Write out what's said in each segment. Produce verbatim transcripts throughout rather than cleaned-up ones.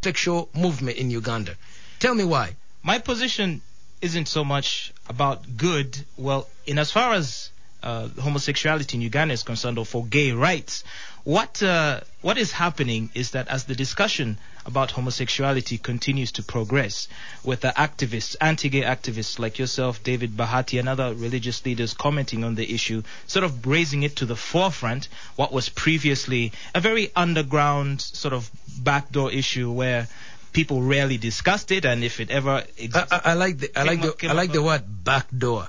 homosexual movement in Uganda. Tell me why. My position isn't so much about good. Well, in as far as uh, homosexuality in Uganda is concerned, or for gay rights, what uh, what is happening is that as the discussion about homosexuality continues to progress, with the activists, anti-gay activists like yourself, David Bahati, and other religious leaders commenting on the issue, sort of raising it to the forefront, what was previously a very underground sort of backdoor issue where people rarely discussed it, and if it ever existed, I, I, I like the I like the I like the word backdoor.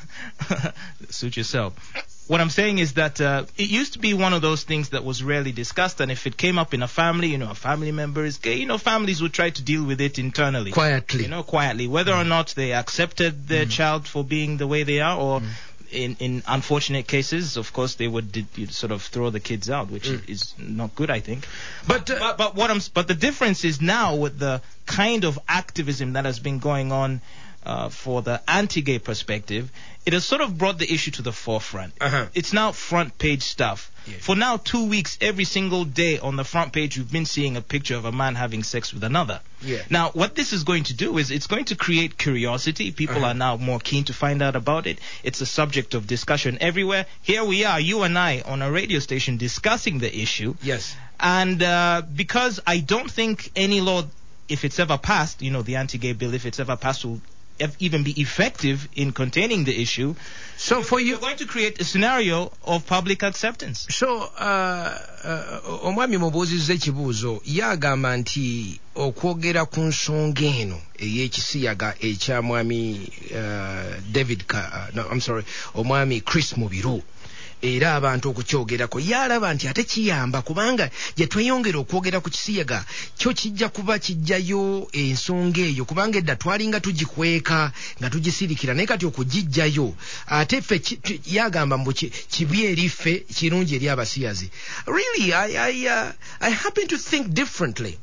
Suit yourself. What I'm saying is that uh, it used to be one of those things that was rarely discussed, and if it came up in a family, you know, a family member is gay, you know, families would try to deal with it internally. Quietly. You know, quietly. Whether mm. or not they accepted their mm. child for being the way they are, or mm. in, in unfortunate cases, of course, they would did, sort of throw the kids out, which mm. is not good, I think. But, uh, but but what I'm but the difference is now with the kind of activism that has been going on uh, for the anti-gay perspective, it has sort of brought the issue to the forefront. Uh-huh. It's now front page stuff. Yeah. For now, two weeks, every single day on the front page, you've been seeing a picture of a man having sex with another. Yeah. Now, what this is going to do is it's going to create curiosity. People uh-huh. are now more keen to find out about it. It's a subject of discussion everywhere. Here we are, you and I, on a radio station discussing the issue. Yes. And uh, because I don't think any law, if it's ever passed, you know, the anti-gay bill, if it's ever passed, will even be effective in containing the issue. So for you, you're going to create a scenario of public acceptance. So omwami mubuuzizza ekibuuzo yagamba nti okwogera ku nsonga eno ey'ekisiyaga ekya mwami David no I'm sorry omwami Chris Mubiru era abantu okukyogerako yalaba nti ate kiyamba kubanga gye tweyongera okwogera ku kisiyaga kyo kijja kuba kijjayo ensonga eyo kubanga edda twalinga tugikweka nga tugisirikira naye kati okugijjayo ate ffe yagamba mbu kibi eri ffe kirungi eri abasiyazi. Really, I, I, uh, I happen to think differently.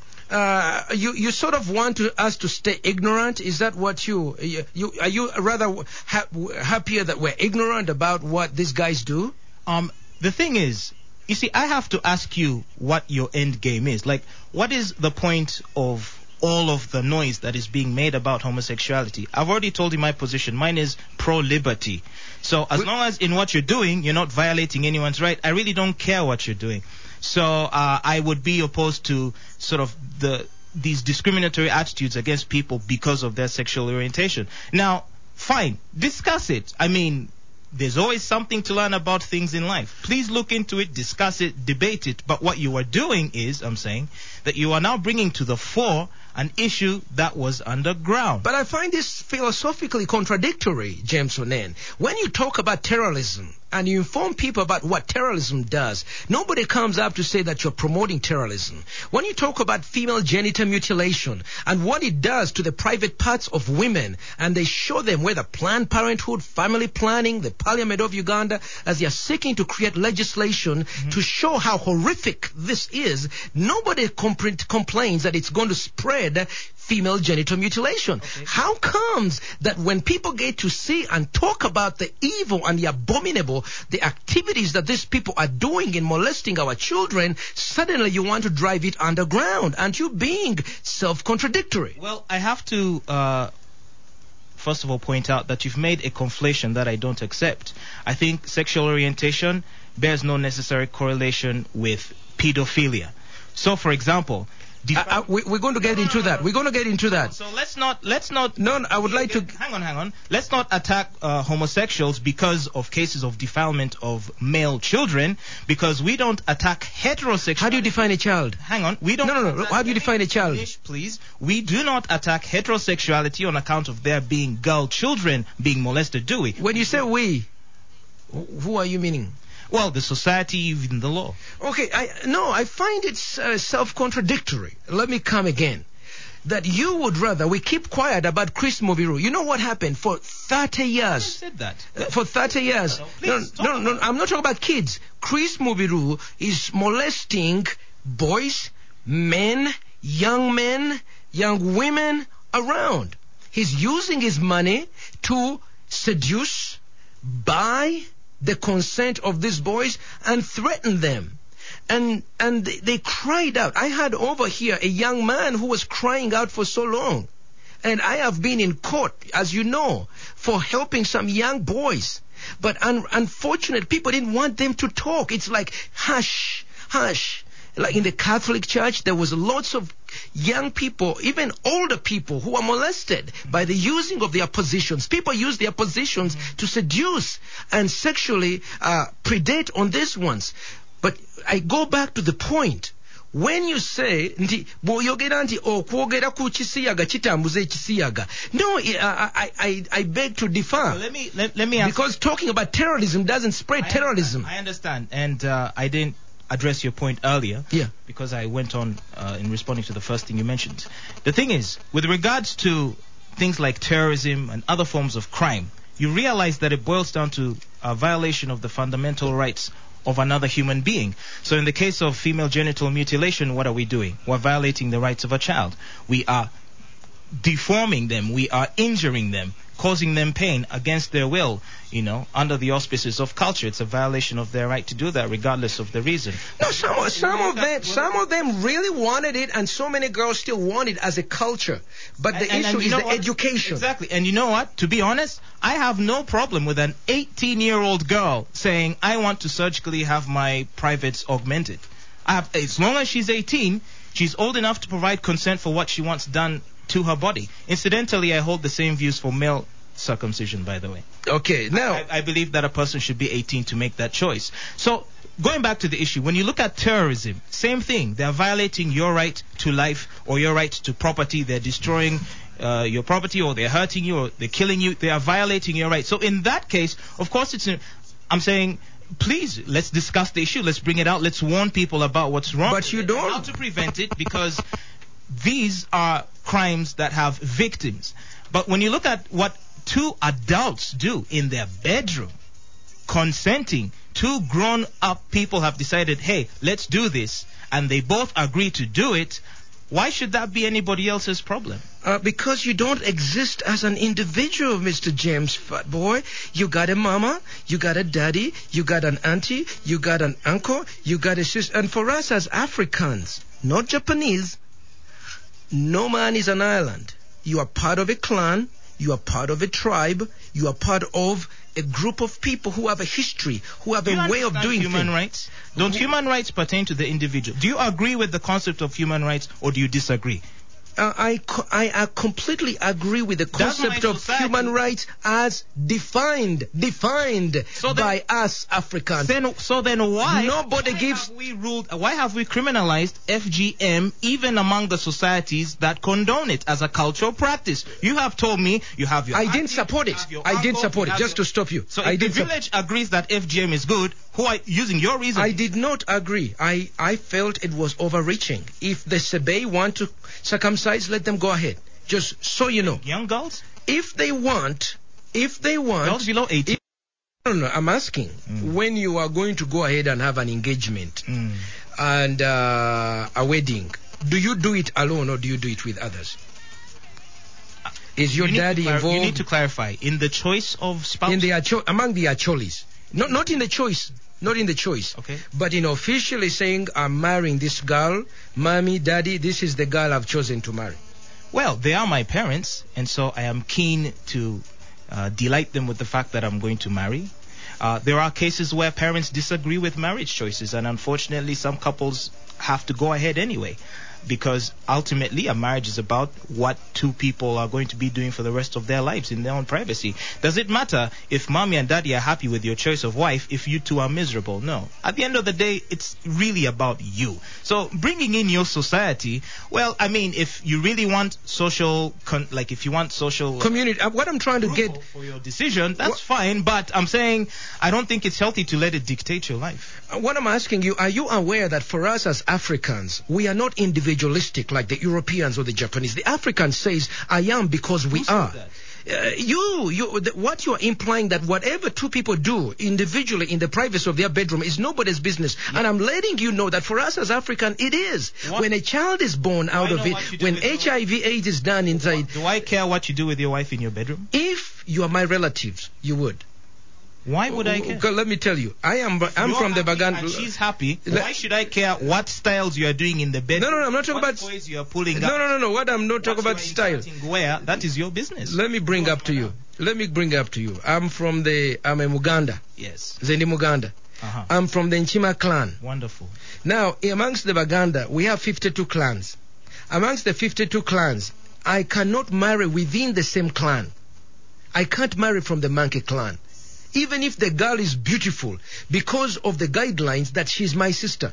Uh, you, you sort of want to, us to stay ignorant? Is that what you, you, you are you rather ha- happier that we're ignorant about what these guys do? Um, the thing is, you see, I have to ask you what your end game is. Like, what is the point of all of the noise that is being made about homosexuality? I've already told you my position. Mine is pro-liberty. So as we- long as in what you're doing, you're not violating anyone's right, I really don't care what you're doing. So uh, I would be opposed to sort of the these discriminatory attitudes against people because of their sexual orientation. Now, fine, discuss it. I mean, there's always something to learn about things in life. Please look into it, discuss it, debate it. But what you are doing is, I'm saying, that you are now bringing to the fore an issue that was underground. But I find this philosophically contradictory, James Onen. When you talk about terrorism and you inform people about what terrorism does, nobody comes up to say that you're promoting terrorism. When you talk about female genital mutilation and what it does to the private parts of women, and they show them whether Planned Parenthood, family planning, the Parliament of Uganda, as they are seeking to create legislation mm-hmm. to show how horrific this is, nobody compl- complains that it's going to spread female genital mutilation. Okay. How comes that when people get to see and talk about the evil and the abominable, the activities that these people are doing in molesting our children, suddenly you want to drive it underground? Aren't you being self-contradictory? Well, I have to uh, first of all point out that you've made a conflation that I don't accept. I think sexual orientation bears no necessary correlation with pedophilia. So, for example, Uh, uh, we, we're going to get no, into no, no, that. no. We're going to get into that. So let's not, let's not. No, no I would like to. Hang on, hang on. Let's not attack uh, homosexuals because of cases of defilement of male children, because we don't attack heterosexuals. How do you define a child? Hang on, we don't. No, no, no. How do you define a child? Finish, please. We do not attack heterosexuality on account of there being girl children being molested, do we? When you say we, who are you meaning? Well, the society, even the law. Okay, I no, I find it uh, self-contradictory. Let me come again. That you would rather we keep quiet about Chris Mubiru. You know what happened for thirty years? Who said that? Uh, for thirty years. No, no, please, no, no, no, I'm not talking about kids. Chris Mubiru is molesting boys, men, young men, young women around. He's using his money to seduce, buy the consent of these boys and threaten them. and and they, they cried out. I had over here a young man who was crying out for so long. And I have been in court, as you know, for helping some young boys. But un- unfortunately, people didn't want them to talk. It's like, hush, hush. Like in the Catholic Church, there was lots of young people, even older people, who were molested by the using of their positions. People use their positions to seduce and sexually uh, predate on these ones. But I go back to the point. When you say nti bw'oyogera nti okwogera ku kisiyaga kitambuza ekisiyaga, no, I, I, I, I beg to differ. Well, let me let, let me ask, because talking about terrorism doesn't spread I terrorism. Understand, I understand, and uh, I didn't address your point earlier. Yeah. Because I went on uh, in responding to the first thing you mentioned. The thing is, with regards to things like terrorism and other forms of crime, you realize that it boils down to a violation of the fundamental rights of another human being. So in the case of female genital mutilation, what are we doing? We're violating the rights of a child. We are deforming them. We are injuring them, causing them pain against their will, you know, under the auspices of culture. It's a violation of their right to do that, regardless of the reason. No, some, some of them, some of them really wanted it, and so many girls still want it as a culture. But the And- and- issue and you is know the what? education. Exactly. And you know what? To be honest, I have no problem with an eighteen-year-old girl saying, I want to surgically have my privates augmented. I have, as long as she's eighteen, she's old enough to provide consent for what she wants done to her body. Incidentally, I hold the same views for male circumcision, by the way. Okay, now I, I believe that a person should be eighteen to make that choice. So, going back to the issue, when you look at terrorism, same thing. They're violating your right to life or your right to property. They're destroying uh, your property, or they're hurting you, or they're killing you. They are violating your right. So in that case, of course, it's. A, I'm saying, please, let's discuss the issue. Let's bring it out. Let's warn people about what's wrong. But you and don't. how to prevent it, because these are crimes that have victims. But when you look at what two adults do in their bedroom, consenting, two grown-up people have decided, hey, let's do this, and they both agree to do it, why should that be anybody else's problem? Uh, because you don't exist as an individual, Mister James, fat boy. You got a mama, you got a daddy, you got an auntie, you got an uncle, you got a sister. And for us as Africans, not Japanese, no man is an island. You are part of a clan, you are part of a tribe, you are part of a group of people who have a history, who have Do you a way of understand doing human things. rights? Don't human rights pertain to the individual? Do you agree with the concept of human rights, or do you disagree? Uh, I, co- I, I completely agree with the concept my of society. human rights as defined, defined So then- by us Africans. Then, so then why, Nobody why gives- have we ruled, why have we criminalized F G M even among the societies that condone it as a cultural practice? You have told me you have your I auntie, didn't support you it. have your I didn't uncle, support you it. have Just your- to stop you. So I if the didn't sup- village agrees that F G M is good, who are using your reason? I did not agree. I, I felt it was overreaching. If the Sebe want to circumcise, let them go ahead. Just so you know. Young girls? If they want, if they want... Girls below eighteen? No, no, I'm asking. Mm. When you are going to go ahead and have an engagement Mm. and uh, a wedding, do you do it alone or do you do it with others? Is your You need to daddy clar- involved? You need to clarify. In the choice of spouse? in the acho- among the acholis, not not in the choice, not in the choice, Okay. but in officially saying I'm marrying this girl, mommy, daddy, this is the girl I've chosen to marry. Well, they are my parents, and so I am keen to uh, delight them with the fact that I'm going to marry. Uh, there are cases where parents disagree with marriage choices, and unfortunately some couples have to go ahead anyway, because ultimately a marriage is about what two people are going to be doing for the rest of their lives in their own privacy. Does it matter if mommy and daddy are happy with your choice of wife if you two are miserable? No. At the end of the day, it's really about you. So bringing in your society, well, I mean, if you really want social, con- like if you want social Community. Uh, what I'm trying to approval get, for your decision, that's What- fine, but I'm saying I don't think it's healthy to let it dictate your life. uh, what I'm asking you, are you aware that for us as Africans, we are not individualistic like the Europeans or the Japanese? The African says, I am because we Who said are. that? Uh, you, you, the, what you are implying that whatever two people do individually in the privacy of their bedroom is nobody's business. And I'm letting you know that for us as African, it is. What? When a child is born out I of know it, what you do when with your- H I V AIDS is done inside, Do I care what you do with your wife in your bedroom? if you are my relatives, you would. Why would I care? Okay, let me tell you. I am I'm You're from the happy Baganda. and she's happy. Le- Why should I care what styles you are doing in the bed? No, no, no, I'm not talking what about toys you are pulling No, out. no, no, no. What I'm not talking What about you are style. inserting Where? That is your business. Let me bring Go up on, to you. madam. Let me bring up to you. I'm from the I'm a Muganda. Yes. Zendi Muganda. Uh-huh. I'm from the Nchima clan. Wonderful. Now, amongst the Baganda, we have fifty-two clans. Amongst the fifty-two clans, I cannot marry within the same clan. I can't marry from the Mankey clan. Even if the girl is beautiful, because of the guidelines that she's my sister.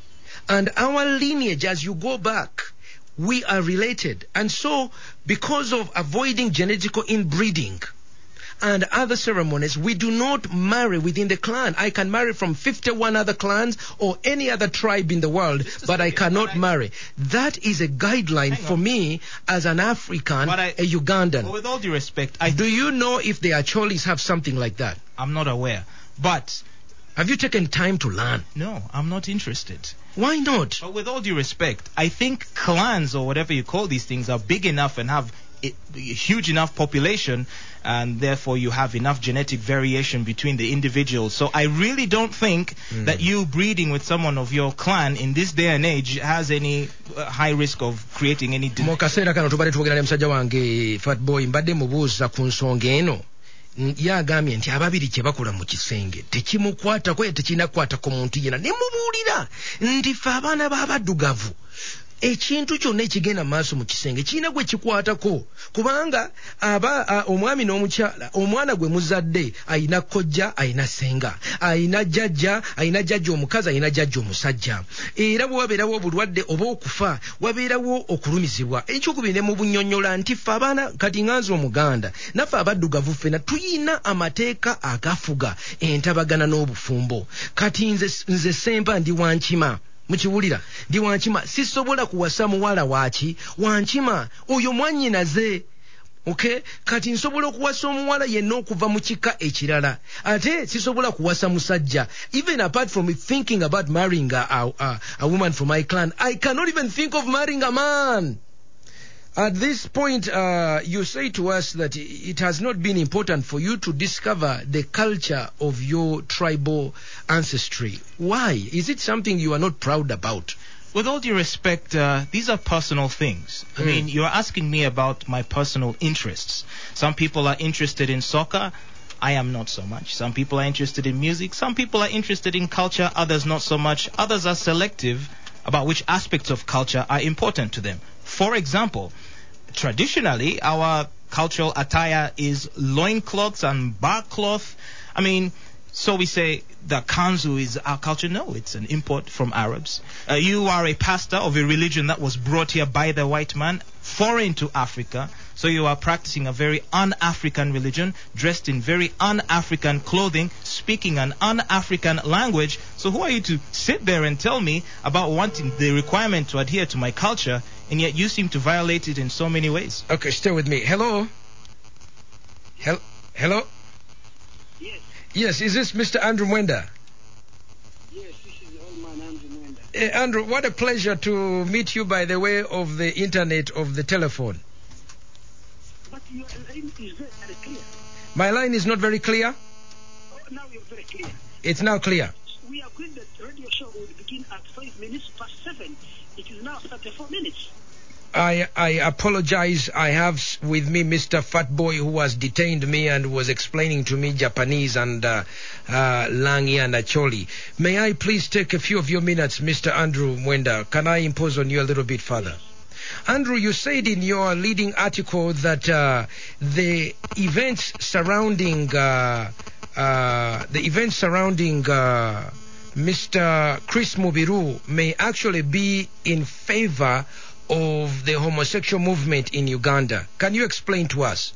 And our lineage, as you go back, we are related. And so, because of avoiding genetical inbreeding and other ceremonies, we do not marry within the clan. I can marry from fifty-one other clans or any other tribe in the world, but I cannot marry. That is a guideline for me as an African, But I- a Ugandan. But with all due respect, I Do you know if the Acholis have something like that? I'm not aware. But Have you taken time to learn? no, I'm not interested. Why not? But with all due respect, I think clans or whatever you call these things are big enough and have a a huge enough population, and therefore you have enough genetic variation between the individuals. So I really don't think Mm. that you breeding with someone of your clan in this day and age has any uh, high risk of creating any mu kaseera kano tubadde twogera ne musajja wange Fatboy mbadde mubuuza ku nsonga eno. Mm, ye agambye nti ababiri kye bakola mu kisenge tekimukwatako ye tekirina kukwatako muntu yenna. Ne mubuulira nti ffe abaana b'abaddugavu ekintu kyonna ekigenda mu maaso mu kisenge kirina gwe kikwatako, kubanga aba a, omwami n'omukyala omwana gwe muzadde ayina kkojja ayina ssenga ayina jjajja ayina jjajja omukazi ayina jjajja omusajja, era bwe wabeerawo obulwadde oba okufa wabeerawo okulumizibwa. Ekyokubiri ne mu bunnyonnyola nti ffe abaana kati nganze Omuganda naffe abaddugavu ffena tuyina amateeka agafuga entabagana n'obufumbo. Kati nze nze Ssempa ndi Wankima, mukiwulira, ndi Wankima, sisobola kuwasa muwala waaki Wankima oyo mwannyinaze. Okay, kati nsobola okuwasa omuwala yenna okuva mu kika ekirala, ate sisobola kuwasa musajja. Even apart from thinking about marrying a, a, a, a woman from my clan, I cannot even think of marrying a man. At this point, uh, you say to us that it has not been important for you to discover the culture of your tribal ancestry. Why? Is it something you are not proud about? With all due respect, uh, these are personal things. I Mm. mean, you're asking me about my personal interests. Some people are interested in soccer. I am not so much. Some people are interested in music. Some people are interested in culture. Others not so much. Others are selective about which aspects of culture are important to them. For example, traditionally, our cultural attire is loincloths and barcloth. I mean, so we say the kanzu is our culture. No, it's an import from Arabs. Uh, you are a pastor of a religion that was brought here by the white man, foreign to Africa. So you are practicing a very un-African religion, dressed in very un-African clothing, speaking an un-African language. So who are you to sit there and tell me about wanting the requirement to adhere to my culture, and yet you seem to violate it in so many ways? Okay, stay with me. Hello? Hel- Hello? Yes, Yes, is this Mister Andrew Mwenda? yes, this is the old man Andrew Mwenda. Eh, Andrew, what a pleasure to meet you by the way of the internet, of the telephone. But your line is very, very clear. My line is not very clear. Oh, now you're very clear. It's now clear. We agreed that the radio show would begin at five minutes past seven. It is now thirty-four minutes. I I apologize. I have s- with me Mister Fatboy, who has detained me and was explaining to me Japanese and uh, uh, Langi and Acholi. May I please take a few of your minutes, Mister Andrew Mwenda? Can I impose on you a little bit further? Andrew, you said in your leading article that uh, the events surrounding uh, uh, the events surrounding uh, Mister Chris Mubiru may actually be in favor of the homosexual movement in Uganda. Can you explain to us?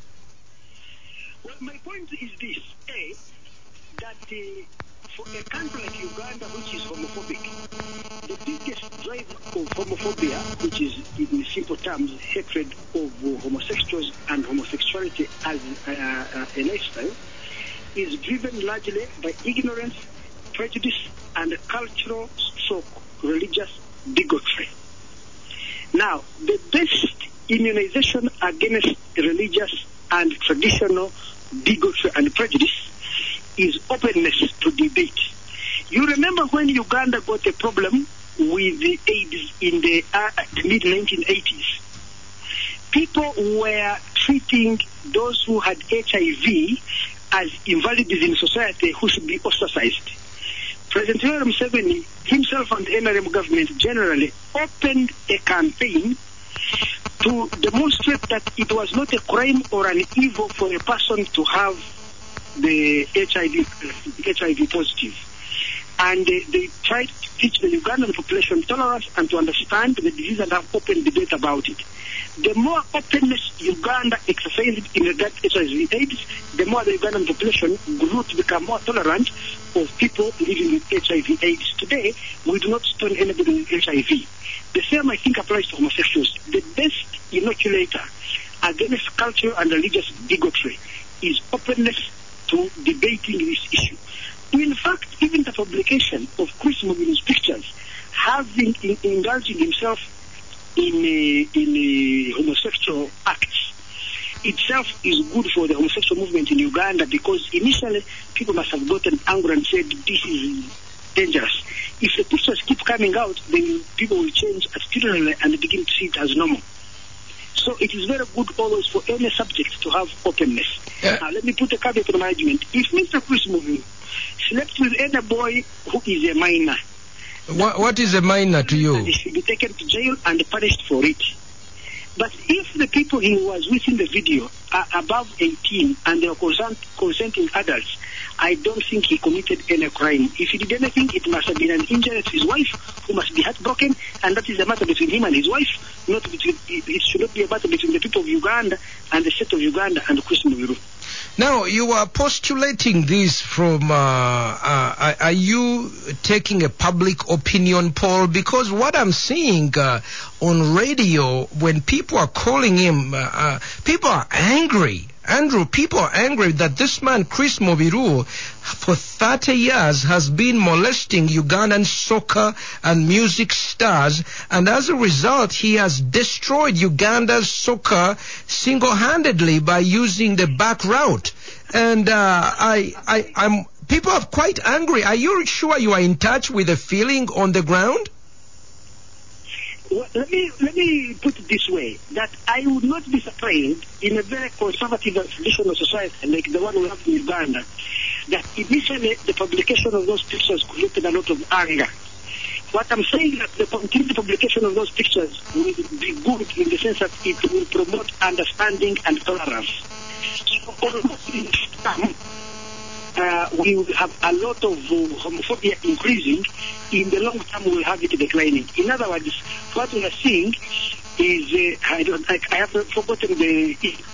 Well, my point is this: A, that uh, for a country like Uganda, which is homophobic, the biggest driver of homophobia, which is in simple terms hatred of uh, homosexuals and homosexuality as uh, uh, a lifestyle, is driven largely by ignorance, prejudice, and cultural stroke religious bigotry. Now, the best immunization against religious and traditional bigotry and prejudice is openness to debate. You remember when Uganda got a problem with the AIDS in the, uh, the mid nineteen eighties? People were treating those who had H I V as invalids in society who should be ostracized. President Yoweri Museveni himself and the N R M government generally opened a campaign to demonstrate that it was not a crime or an evil for a person to have the H I V, H I V positive. And they, they tried to teach the Ugandan population tolerance and to understand the disease and have open debate about it. The more openness Uganda exercised in regard to H I V AIDS, the more the Ugandan population grew to become more tolerant of people living with H I V AIDS. Today, we do not stone anybody with H I V. The same, I think, applies to homosexuals. The best inoculator against cultural and religious bigotry is openness to debating this issue. In fact, even the publication of Chris Mubiru's pictures, having in, indulging himself in a, in a homosexual acts, itself is good for the homosexual movement in Uganda, because initially people must have gotten angry and said this is dangerous. If the pictures keep coming out, then people will change attitudinally and begin to see it as normal. So it is very good always for any subject to have openness. Yeah. Now let me put a caveat to the management. If Mister Chris Mubiru slept with any boy who is a minor, what, what is a minor to you? He should be taken to jail and punished for it. But if the people he was with in the video are above eighteen and they are consent, consenting adults, I don't think he committed any crime. If he did anything, it must have been an injury to his wife, who must be heartbroken, and that is a matter between him and his wife. Not between, it should not be a matter between the people of Uganda and the state of Uganda and Chris Mubiru. Now, you are postulating this from, uh, uh, are you taking a public opinion poll? Because what I'm seeing uh, on radio, when people are calling him, uh, uh, people are angry. Andrew, people are angry that this man, Chris Mubiru, for thirty years has been molesting Ugandan soccer and music stars, and as a result, he has destroyed Uganda's soccer single-handedly by using the back route. And uh, I, I, I'm, people are quite angry. Are you sure you are in touch with the feeling on the ground? Well, let me let me put it this way, that I would not be surprised in a very conservative and traditional society like the one we have in Uganda, that initially the publication of those pictures created a lot of anger. What I'm saying is that the continued publication of those pictures will be good in the sense that it will promote understanding and tolerance. So, almost in time, Uh, we will have a lot of uh, homophobia increasing. In the long term, we will have it declining. In other words, what we are seeing is, uh, I, don't, I, I have forgotten the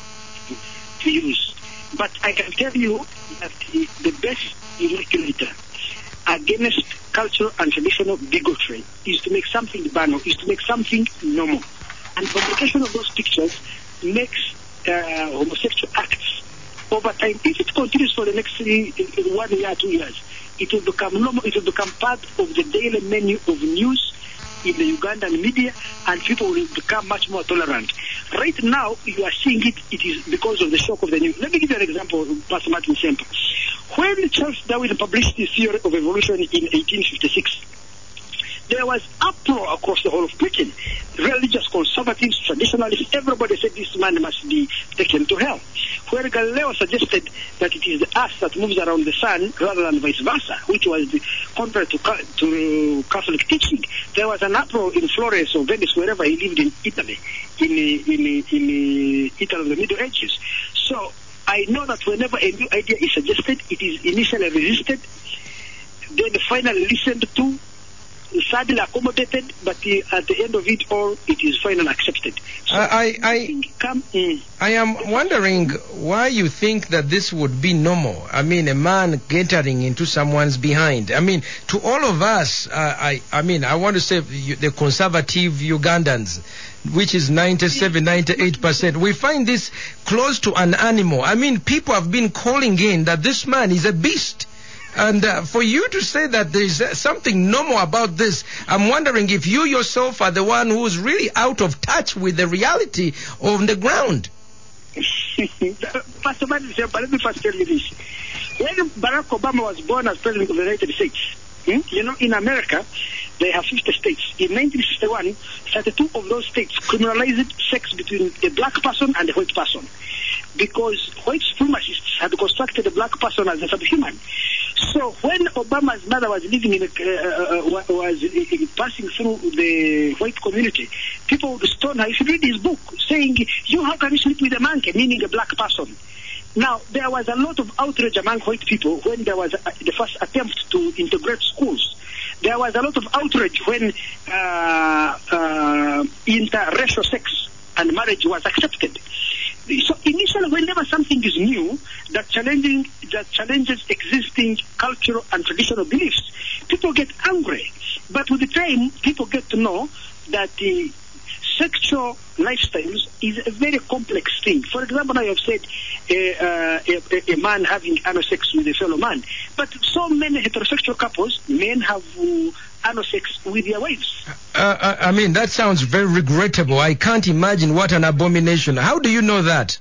to use, but I can tell you that the, the best inoculator against cultural and traditional bigotry is to make something banal, is to make something normal. And publication of those pictures makes uh, homosexual acts over time. If it continues for the next three, one year, two years, it will become normal. It will become part of the daily menu of news in the Ugandan media, and people will become much more tolerant. Right now, you are seeing it. It is because of the shock of the news. Let me give you an example, Pastor Martin Semper. When Charles Darwin published his theory of evolution in eighteen fifty-six, there was uproar across the whole of Britain. Religious conservatives, traditionalists, everybody said this man must be taken to hell. Where Galileo suggested that it is the earth that moves around the sun rather than vice versa, which was the, contrary to, to Catholic teaching, there was an uproar in Florence or Venice, wherever he lived in Italy, in, in, in Italy of the Middle Ages. So I know that whenever a new idea is suggested, it is initially resisted, then finally listened to, sadly accommodated, but uh, at the end of it all, it is finally accepted. So I, I, come, mm. I am wondering why you think that this would be normal. I mean, a man entering into someone's behind. I mean, to all of us, uh, I, I mean, I want to say the conservative Ugandans, which is ninety-seven, ninety-eight percent, we find this close to an animal. I mean, people have been calling in that this man is a beast. And uh, for you to say that there is uh, something normal about this, I'm wondering if you yourself are the one who's really out of touch with the reality on the ground. Pastor Martin Semper, let me first tell you this. When Barack Obama was born as president of the United States, hmm, you know, in America, they have fifty states. In nineteen sixty-one, thirty-two of those states criminalized sex between a black person and a white person, because white supremacists had constructed a black person as a subhuman. So when Obama's mother was living in a, uh, uh, was uh, passing through the white community, people would stone her. If you read his book, saying, "You, how can you sleep with a monkey?" meaning a black person. Now, there was a lot of outrage among white people when there was a, the first attempt to integrate schools. There was a lot of outrage when uh, uh, interracial sex and marriage was accepted. So initially, whenever something is new that challenging that challenges existing cultural and traditional beliefs, people get angry. But with the time, people get to know that the sexual lifestyles is a very complex thing. For example, I have said uh, uh, a, a man having anal sex with a fellow man, but so many heterosexual couples, men have uh, anal sex with their wives. Uh, I mean, that sounds very regrettable. I can't imagine what an abomination. How do you know that?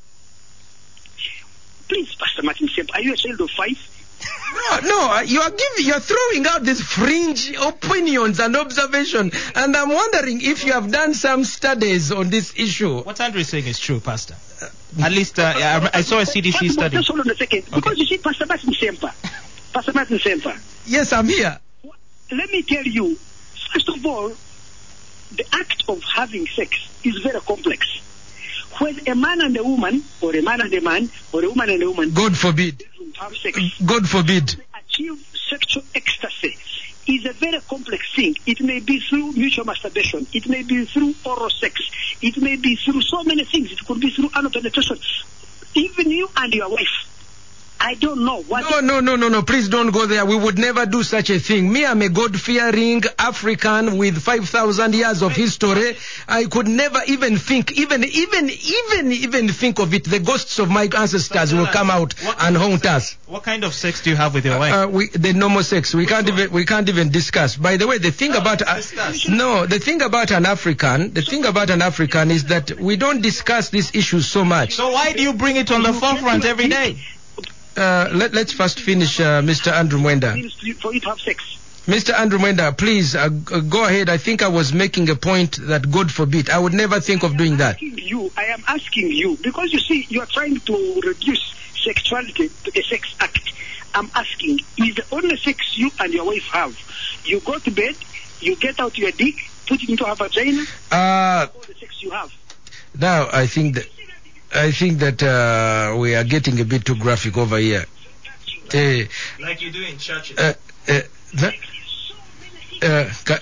Please, Pastor Martin Semper, are you a child of five? No, no, you are giving, you are throwing out these fringe opinions and observation, and I'm wondering if you have done some studies on this issue. What Andrew is saying is true, Pastor. Uh, At least uh, I, I saw a C D C study. Just hold on a second, because okay. You see, Pastor Martin Semper, Pastor Martin Semper. Yes, I'm here. Let me tell you, first of all, the act of having sex is very complex. When a man and a woman, or a man and a man, or a woman and a woman, God forbid, have sex, God forbid, achieve sexual ecstasy is a very complex thing. It may be through mutual masturbation. It may be through oral sex. It may be through so many things. It could be through anal penetration. Even you and your wife. I don't know what... No, no, no, no, no. Please don't go there. We would never do such a thing. Me, I'm a God-fearing African with five thousand years of history. I could never even think, even, even, even, even think of it. The ghosts of my ancestors will come out and haunt us. What kind of sex do you have with your wife? Uh, we, the normal sex. We can't even, we can't even discuss. By the way, the thing no, about... Uh, no, the thing about an African, the thing about an African is that we don't discuss these issues so much. So why do you bring it on the forefront every day? Uh, let, let's first finish, uh, Mister Andrew Mwenda. For you to have sex. Mister Andrew Mwenda, please uh, g- go ahead. I think I was making a point that God forbid. I would never think of doing that. You, I am asking you, because you see, you are trying to reduce sexuality to a sex act. I'm asking, is the only sex you and your wife have? You go to bed, you get out your dick, put it into her vagina, uh, all the sex you have. Now, I think that... I think that uh, we are getting a bit too graphic over here. Uh, like you do in churches. Uh, uh, that, uh, ca-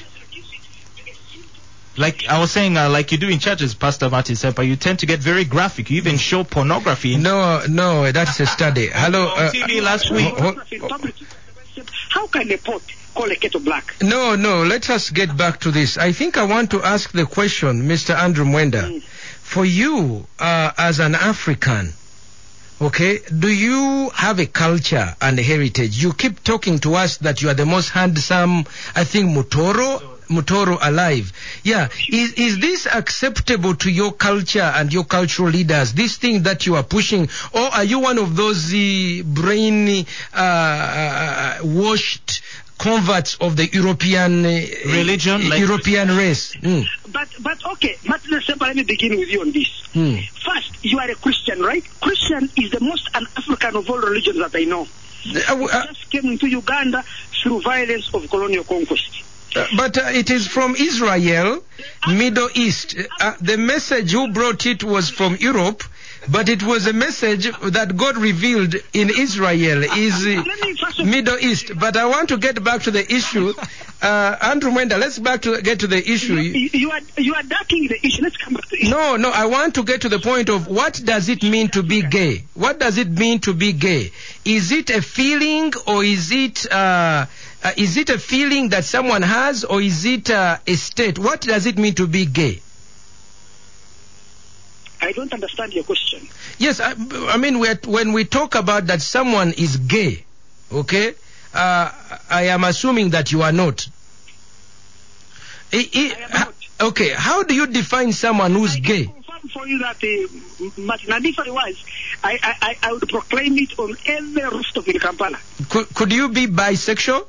like I was saying, uh, like you do in churches, Pastor Martin Semper, you tend to get very graphic. You even show pornography. In no, no, that's a study. Hello. On T V uh, last week. Oh, oh, How can a pot call a kettle black? No, no, let us get back to this. I think I want to ask the question, Mister Andrew Mwenda. Mm. For you, uh, as an African, okay, do you have a culture and a heritage? You keep talking to us that you are the most handsome, I think, Mutoro, Mutoro alive. Yeah, is, is this acceptable to your culture and your cultural leaders, this thing that you are pushing? Or are you one of those uh, brain uh, uh, washed converts of the European uh, religion, uh, like European race? Mm. But but okay, Martin Semper, let me begin with you on this. Mm. First, you are a Christian, right? Christian is the most un-African of all religions that I know. Uh, uh, it just came into Uganda through violence of colonial conquest. Uh, but uh, it is from Israel, Middle East. Uh, the message who brought it was from Europe, but it was a message that God revealed in Israel, is uh, Middle East. But I want to get back to the issue. Uh, Andrew Mwenda, let's back to get to the issue. You, you are you are ducking the issue. Let's come back to the issue. No, no, I want to get to the point of what does it mean to be gay? What does it mean to be gay? Is it a feeling, or is it uh, uh, is it a feeling that someone has, or is it uh, a state? What does it mean to be gay? I don't understand your question. Yes, I, I mean, we're, when we talk about that someone is gay, okay, uh, I am assuming that you are not. I, I, I am not. Okay, how do you define someone who's I gay? Confirm confirm for you that, uh, Martin, and if I was, I, I, I would proclaim it on every rooftop in Kampala. Could, could you be bisexual?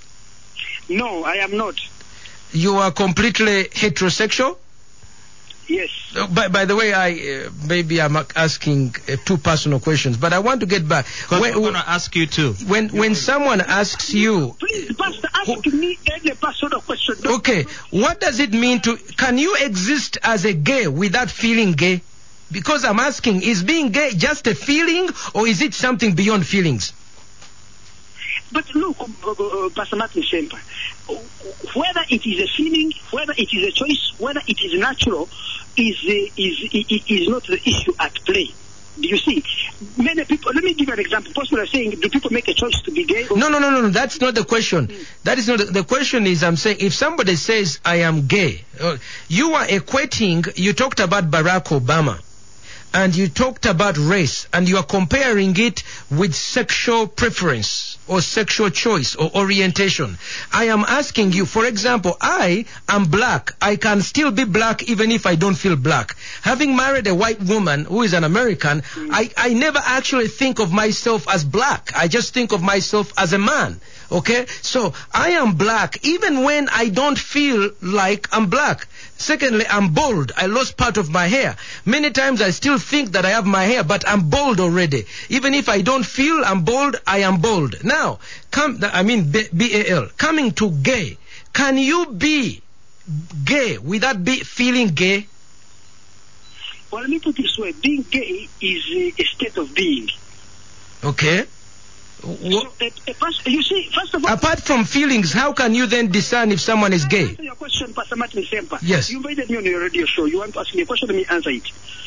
No, I am not. You are completely heterosexual? Yes. Uh, by, by the way, I uh, maybe I'm asking uh, two personal questions, but I want to get back. Because I'm going to ask you too. When when someone asks you, please, Pastor, ask me any personal question. Okay, what does it mean to? Can you exist as a gay without feeling gay? Because I'm asking, is being gay just a feeling, or is it something beyond feelings? But look, uh, uh, Pastor Martin Semper, whether it is a feeling, whether it is a choice, whether it is natural, is uh, is, is is not the issue at play. Do you see? Many people. Let me give you an example. People are saying, do people make a choice to be gay? Or no, no, no, no, no. That's not the question. Mm. That is not the, the question. Is I'm saying if somebody says I am gay, uh, you are equating. You talked about Barack Obama. And you talked about race, and you are comparing it with sexual preference or sexual choice or orientation. I am asking you, for example, I am black. I can still be black even if I don't feel black. Having married a white woman who is an American, mm. I, I never actually think of myself as black. I just think of myself as a man. Okay? So I am black even when I don't feel like I'm black. Secondly, I'm bald. I lost part of my hair. Many times I still think that I have my hair, but I'm bald already. Even if I don't feel I'm bald, I am bald. Now, come, I mean B A L. Coming to gay. Can you be gay without be feeling gay? Well, let me put it this way. Being gay is a state of being. Okay. So, a, a pers- you see, first of all, apart from feelings, how can you then discern if someone is gay? Answer your question, Pastor Martin Semper. Yes. You invited me on your radio show. You want to ask me a question, let me answer it.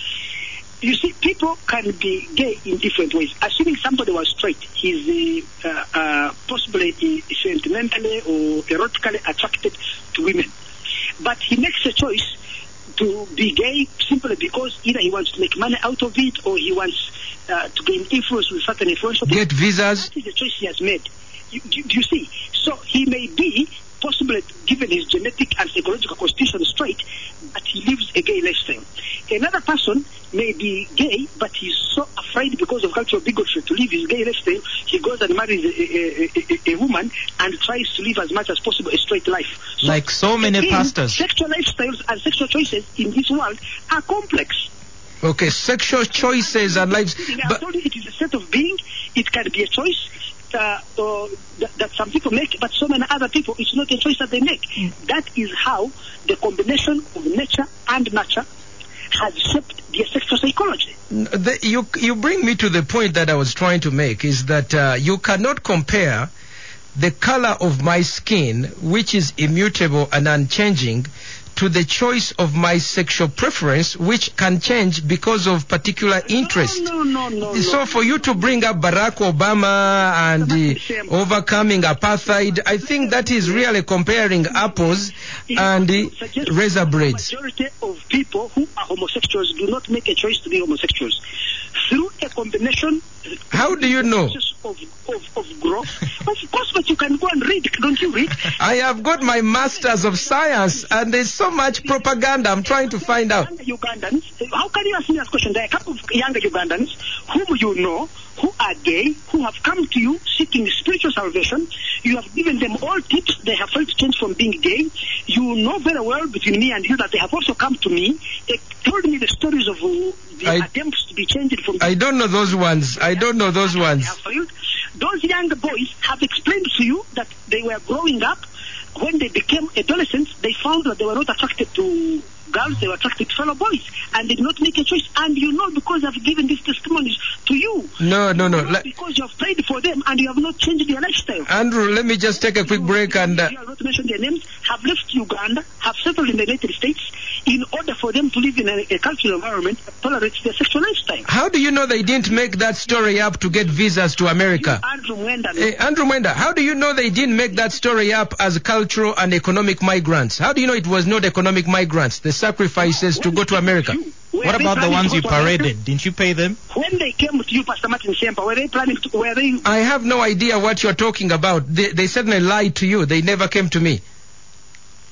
You see, people can be gay in different ways. Assuming somebody was straight, he's uh, uh, possibly sentimentally or erotically attracted to women. But he makes a choice to be gay simply because either he wants to make money out of it or he wants uh, to gain influence with certain influential people. Get visas. That is the choice he has made. You, you, you see? So he may be, possibly given his genetic and psychological constitution, straight, but he lives a gay lifestyle. Another person may be gay, but he's so afraid because of cultural bigotry to live his gay lifestyle, he goes and marries a, a, a, a woman and tries to live as much as possible a straight life. So like so many again, pastors. Sexual lifestyles and sexual choices in this world are complex. Okay, sexual choices and lives. I told you it is a set of being. It can be a choice uh, uh, that, that some people make, but so many other people, it's not a choice that they make. Mm. That is how the combination of nature and nurture has shaped their sexual psychology. The, you you bring me to the point that I was trying to make, is that uh, you cannot compare the color of my skin, which is immutable and unchanging, to the choice of my sexual preference, which can change because of particular interest. No, no, no, no. So no, for you to bring up Barack Obama and uh, overcoming apartheid, I think that is really comparing apples and uh, razor blades. The majority of people who are homosexuals do not make a choice to be homosexuals. Through a combination... How do you know? Of, of, of growth. Of course, but you can go and read. Don't you read? I have got my Masters of Science, and there's so much propaganda I'm trying to find out. Ugandans, how can you ask me this question? There are a couple of younger Ugandans whom you know, who are gay, who have come to you seeking spiritual salvation. You have given them all tips. They have felt change from being gay. You know very well between me and you that they have also come to me. They told me the stories of uh, the I, attempts to be changed from... I don't know those ones. I don't know those ones. Those young boys have explained to you that they were growing up. When they became adolescents, they found that they were not attracted to girls, they were attracted to fellow boys, and did not make a choice. And you know, because I've given these testimonies to you. No, no, no. You know, because you have prayed for them and you have not changed their lifestyle. Andrew, let me just take a quick break and... Uh, you have not mentioned their names, have left Uganda, have settled in the United States, in order for them to live in a, a cultural environment that tolerates their sexual lifestyle. How do you know they didn't make that story up to get visas to America? You, Andrew Mwenda. Hey, Andrew Mwenda, how do you know they didn't make that story up as cultural and economic migrants? How do you know it was not economic migrants, the sacrifices to go to America? What about the ones you paraded? Didn't you pay them? When they came to you, Pastor Martin Semper, were they planning to... Were they... I have no idea what you're talking about. They, they certainly lied to you. They never came to me.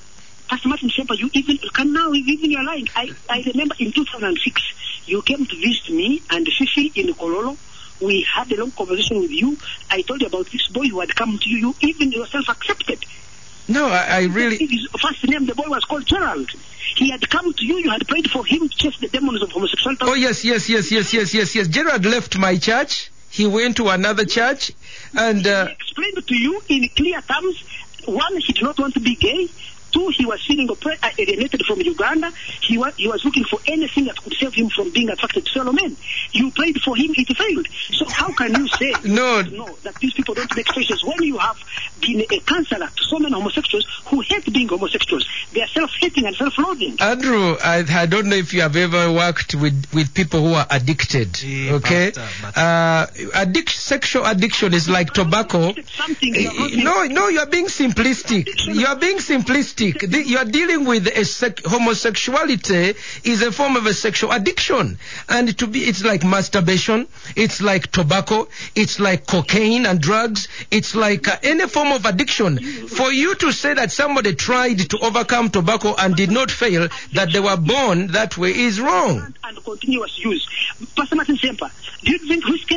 Pastor Martin Semper, you even can now even you're lying. I, I remember in two thousand six, you came to visit me and Fifi in Kololo. We had a long conversation with you. I told you about this boy who had come to you. You even yourself accepted. No, I, I really... His first name, the boy was called Gerald. He had come to you. You had prayed for him to chase the demons of homosexuality. Oh, yes, yes, yes, yes, yes, yes, yes. Gerald left my church. He went to another church. And... Uh, he explained to you in clear terms, one, he did not want to be gay. Two, he was feeling oppre- uh, alienated from Uganda. He was, he was looking for anything that could save him from being attracted to fellow men. You prayed for him, it failed. So how can you say no. no, that these people don't make choices when you have been a counselor to so many homosexuals who hate being homosexuals? They are self-hating and self-loathing. Andrew, I, I don't know if you have ever worked with, with people who are addicted, Yeah, okay? Pastor, but- Uh, addic- sexual addiction is like tobacco. Something you are not being- No, no, you are being simplistic. You are being simplistic. The, you are dealing with a sec- homosexuality is a form of a sexual addiction, and to be, it's like masturbation, it's like tobacco, it's like cocaine and drugs, it's like uh, any form of addiction. For you to say that somebody tried to overcome tobacco and did not fail, that they were born that way, is wrong. and continuous use. Pastor Martin Semper, do you drink whiskey?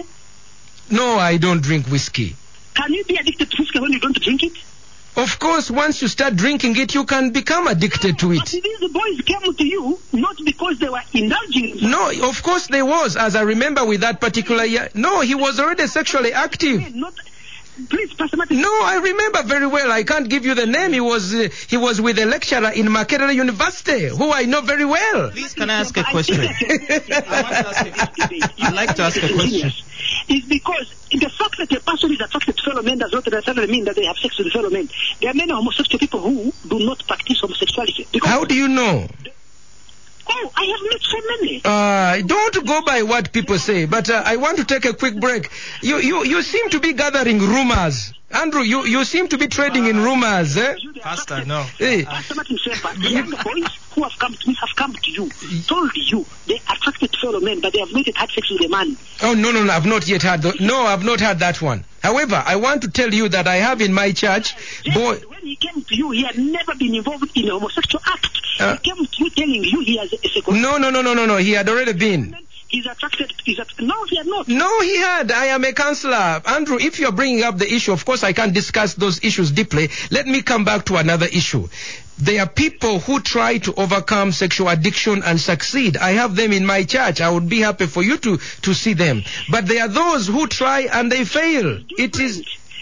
No, I don't drink whiskey. Can you be addicted to whiskey when you don't drink it? Of course, once you start drinking it, you can become addicted to But it. these boys came to you not because they were indulging. No, of course there was, as I remember with that particular year. No, he was already sexually active. Not, please, Pastor Martin. No, I remember very well. I can't give you the name. He was uh, he was with a lecturer in Makerere University, who I know very well. Please, can I ask a I question? think that- I want to ask a- I'd like to ask a question. Is because the fact that a person is attracted to fellow men does not necessarily mean that they have sex with fellow men. There are many homosexual people who do not practice homosexuality. Because, How do you know? oh, I have met so many. Uh, don't go by what people say, but uh, I want to take a quick break. You, you, you seem to be gathering rumors. Andrew, you, you seem to be trading in rumors, eh? Pastor, no. Hey. Pastor Martin Semper, the young boys who have come to me have come to you, told you they are attracted to fellow men, but they have not yet had sex with a man. Oh, no, no, no, I've not yet had, the, no, I've not had that one. However, I want to tell you that I have in my church, boy, When he came to you, he had never been involved in a homosexual act. Uh, he came to you telling you he has a second. no, no, no, no, no, no, he had already been. He's attracted. He's at, no, he had not. No, he had. I am a counselor. Andrew, if you're bringing up the issue, of course I can't discuss those issues deeply. Let me come back to another issue. There are people who try to overcome sexual addiction and succeed. I have them in my church. I would be happy for you to, to see them. But there are those who try and they fail. It is...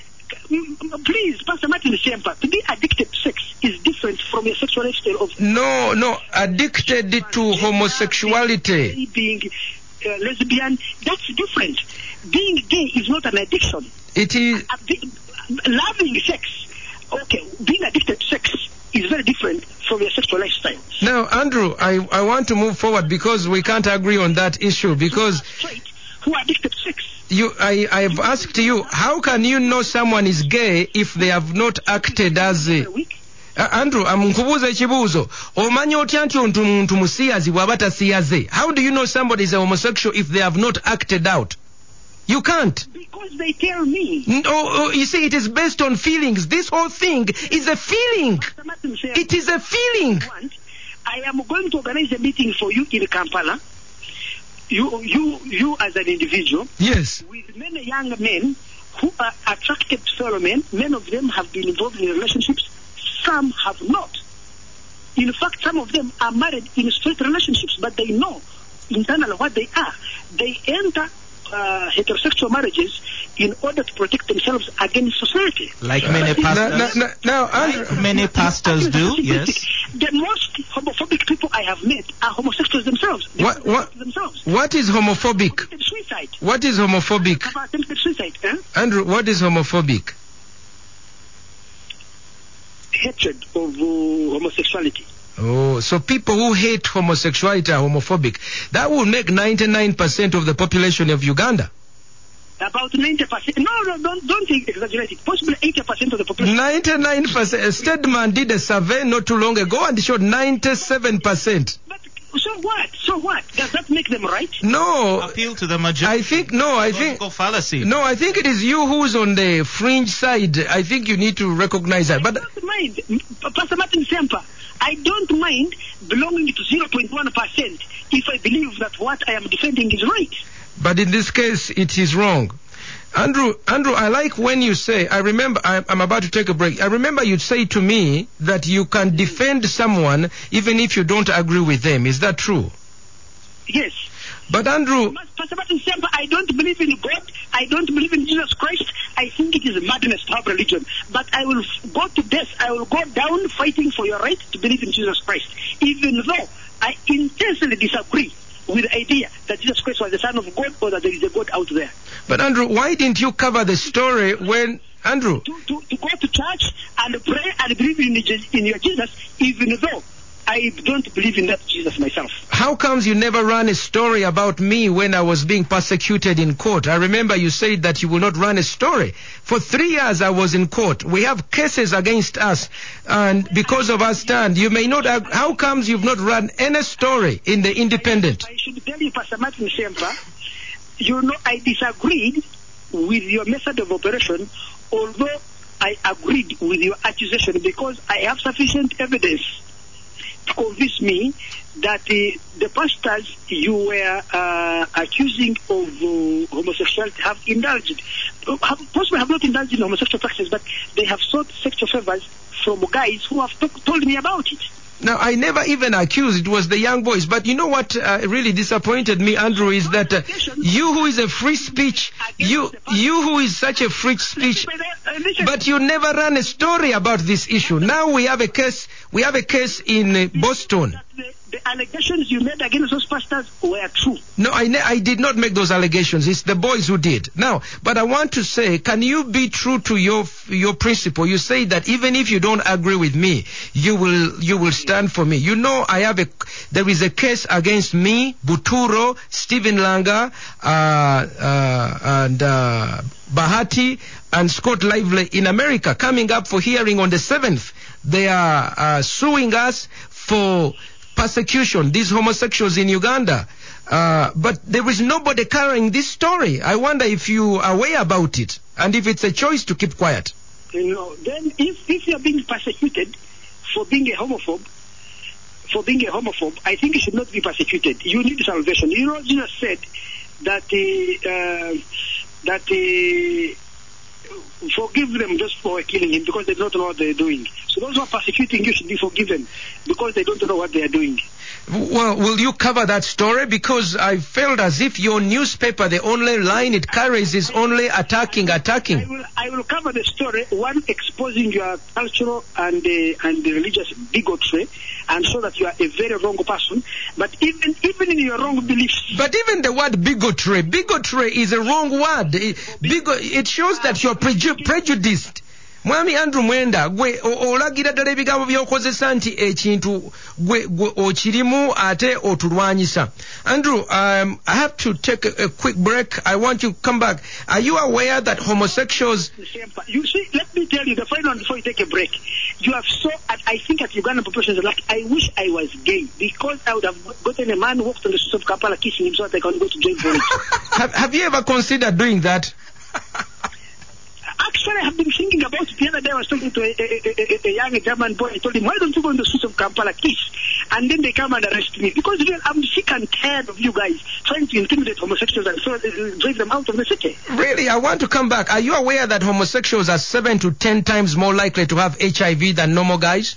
Please, Pastor Martin Semper, to be addicted to sex is different from a sexual lifestyle of No, no, addicted to homosexuality. being uh, lesbian. That's different. Being gay is not an addiction. It is... Uh, be- loving sex, okay, being addicted to sex is very different from your sexual lifestyle. Now, Andrew, I, I want to move forward because we can't agree on that issue because Straight, who are addicted to sex. you, I, I've asked you, how can you know someone is gay if they have not acted as a... A week. Uh, Andrew, um, nkubuuza ekibuuzo. Omanyi otya nti omuntu muntu musiyazi bw'aba tasiyaze? How do you know somebody is a homosexual if they have not acted out? You can't. Because they tell me. No, oh, you see, it is based on feelings. This whole thing is a feeling. Pastor Martin Semper, It is a feeling. want, I am going to organize a meeting for you in Kampala. You, you, you as an individual, Yes. with many young men who are attracted to fellow men. Many of them have been involved in relationships. Some have not. In fact, some of them are married in straight relationships, but they know internally what they are. They enter uh, heterosexual marriages in order to protect themselves against society. Like many Now, pastors. now, now, Andrew, Like many pastors do, yes. The most homophobic people I have met are homosexuals themselves. They What- what- protect themselves. what is homophobic? Attempted suicide. What is homophobic? Have attempted suicide. Eh? Andrew, what is homophobic? Hatred of uh, homosexuality. Oh, so people who hate homosexuality are homophobic. That will make ninety-nine percent of the population of Uganda. About ninety percent. No, no, don't, don't exaggerate it. Possibly eighty percent of the population. ninety-nine percent. Stedman did a survey not too long ago and showed ninety-seven percent. But so what? So what? Does that make them right? No, Appeal to the majority. I think, no, I think, Logical fallacy. no, I think it is you who's on the fringe side. I think you need to recognize that. I But don't mind. Pastor Martin Semper, I don't mind belonging to zero point one percent if I believe that what I am defending is right. But in this case, it is wrong. Andrew, Andrew, I like when you say, I remember, I, I'm about to take a break. I remember you'd say to me that you can defend someone even if you don't agree with them. Is that true? Yes. But Andrew... Pastor Martin Semper, I don't believe in God. I don't believe in Jesus Christ. I think it is madness to have religion. But I will go to death. I will go down fighting for your right to believe in Jesus Christ. Even though I intensely disagree with the idea that Jesus Christ was the Son of God or that there is a God out there. But Andrew, why didn't you cover the story when... Andrew... To, to, to go to church and pray and believe in, in your Jesus, even though I don't believe in that Jesus myself. How comes you never ran a story about me when I was being persecuted in court? I remember you said that you will not run a story. For three years I was in court. We have cases against us, and because of our stand, you may not have... How comes you've not run any story in the Independent? I, I should tell you, Pastor Martin Semper, you know, I disagreed with your method of operation, although I agreed with your accusation because I have sufficient evidence to convince me that uh, the pastors you were uh, accusing of uh, homosexuality have indulged, have, possibly have not indulged in homosexual practices, but they have sought sexual favors from guys who have to- told me about it. Now, I never even accused, it was the young boys. But you know what uh, really disappointed me, Andrew, is that uh, you who is a free speech, you you who is such a free speech, but you never ran a story about this issue. Now we have a case, we have a case in uh, Boston. The, the allegations you made against those pastors were true. No, I, ne- I did not make those allegations. It's the boys who did. Now, but I want to say, can you be true to your your principle? You say that even if you don't agree with me, you will you will stand for me. You know, I have a there is a case against me, Buturo, Stephen Langa, uh, uh, and uh, Bahati, and Scott Lively in America, coming up for hearing on the seventh. They are uh, suing us for persecution, these homosexuals in Uganda. Uh, but there is nobody carrying this story. I wonder if you are aware about it, and if it's a choice to keep quiet. You know, then if, if you're being persecuted for being a homophobe, for being a homophobe, I think you should not be persecuted. You need salvation. You know, Jesus said that uh, uh, that uh, forgive them just for killing him because they don't know what they're doing. So those who are persecuting you should be forgiven because they don't know what they are doing. Well, will you cover that story? Because I felt as if your newspaper, the only line it carries is only attacking, attacking. I will, I will cover the story, one, exposing your cultural and uh, and religious bigotry, and show that you are a very wrong person. But even even in your wrong beliefs. But even the word bigotry, bigotry is a wrong word. It, bigo- it shows that you're preju- prejudiced. Mwami Andrew Mwenda, gwe olagira ddala ebigambo by'okozesa nti ekintu gwe gwe okirimu ate otulwanyisa. Andrew, um, I have to take a, a quick break. I want you to come back. Are you aware that homosexuals... You see, let me tell you, the final one before you take a break. You have so, I think at Ugandan populations, like, I wish I was gay, because I would have gotten a man who walked on the streets of Kampala kissing him so that I can go to jail for it. have, have you ever considered doing that? Actually, I have been thinking about it. The other day I was talking to a, a, a, a young German boy. I told him, why don't you go in the streets of Kampala, kiss? And then they come and arrest me. Because really, I'm sick and tired of you guys trying to intimidate homosexuals and so, uh, drive them out of the city. Really, I want to come back. Are you aware that homosexuals are seven to ten times more likely to have H I V than normal guys?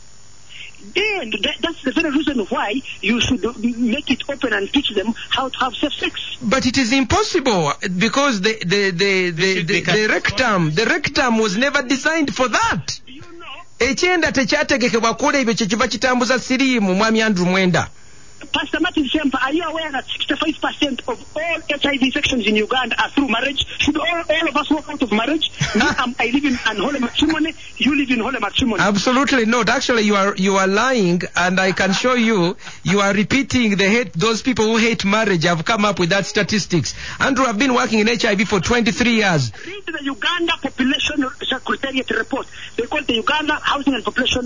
And that, that's the very reason why you should make it open and teach them how to have safe sex. But it is impossible because the the the the, the, the rectum the rectum was never designed for that. You know, ekyenda tekyategekebwa kukola ebyo kyekiva kitambuza siriimu mwami Andrew Mwenda. Pastor Martin Semper, are you aware that sixty-five percent of all H I V infections in Uganda are through marriage? Should all, all of us walk out of marriage? Me, um, I live in unholy matrimony. You live in holy matrimony. Absolutely not. Actually, you are you are lying, and I can show you. You are repeating the hate. Those people who hate marriage have come up with that statistics. Andrew, I've been working in H I V for twenty-three years. Read the Uganda Population Secretariat report. They call it the Uganda Housing and Population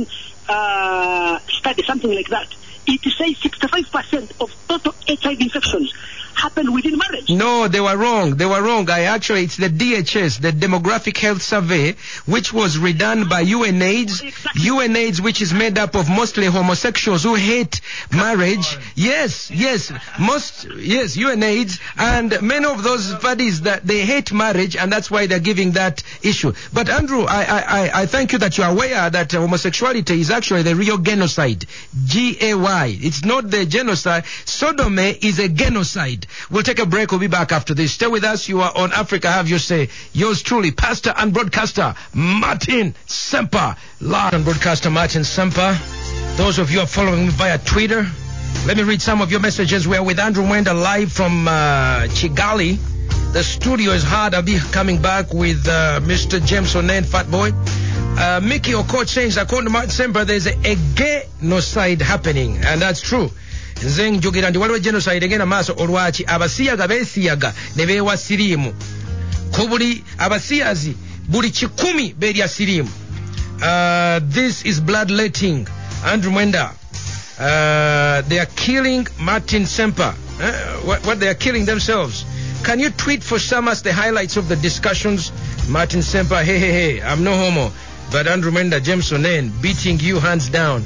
uh, Study, something like that. It says sixty-five percent of total H I V infections happen within marriage. No, they were wrong. They were wrong. I actually, it's the D H S, the Demographic Health Survey, which was redone by U N AIDS. Exactly. U N AIDS, which is made up of mostly homosexuals who hate marriage. Yes, yes, most, yes, U N AIDS, and many of those parties that they hate marriage, and that's why they're giving that issue. But Andrew, I, I, I, I thank you that you're aware that uh, homosexuality is actually the real genocide. G A Y. It's not the genocide. Sodomy is a genocide. We'll take a break. We'll be back after this. Stay with us. You are on Africa Have Your Say. Yours truly, pastor and broadcaster Martin Semper. Live and broadcaster Martin Semper. Those of you who are following me via Twitter, let me read some of your messages. We are with Andrew Mwenda live from uh, Kigali. The studio is hard. I'll be coming back with uh, Mister James Onen, Fat Boy. Uh, Mickey Okot saying, according to Martin Semper, there's a, a genocide happening, and that's true. Nze njogera nti waliwo genocide egenda maaso olwaki abasiyaga beesiyaga ne beewa siriimu ko buli abasiyazi buli kikumi beerya siriimu. Uh, this is bloodletting. Andrew Mwenda, uh, they are killing Martin Semper. Uh, what, what they are killing themselves. Can you tweet for Samas the highlights of the discussions? Martin Semper, hey, hey, hey, I'm no homo. But Andrew Mwenda, James Onen, beating you hands down.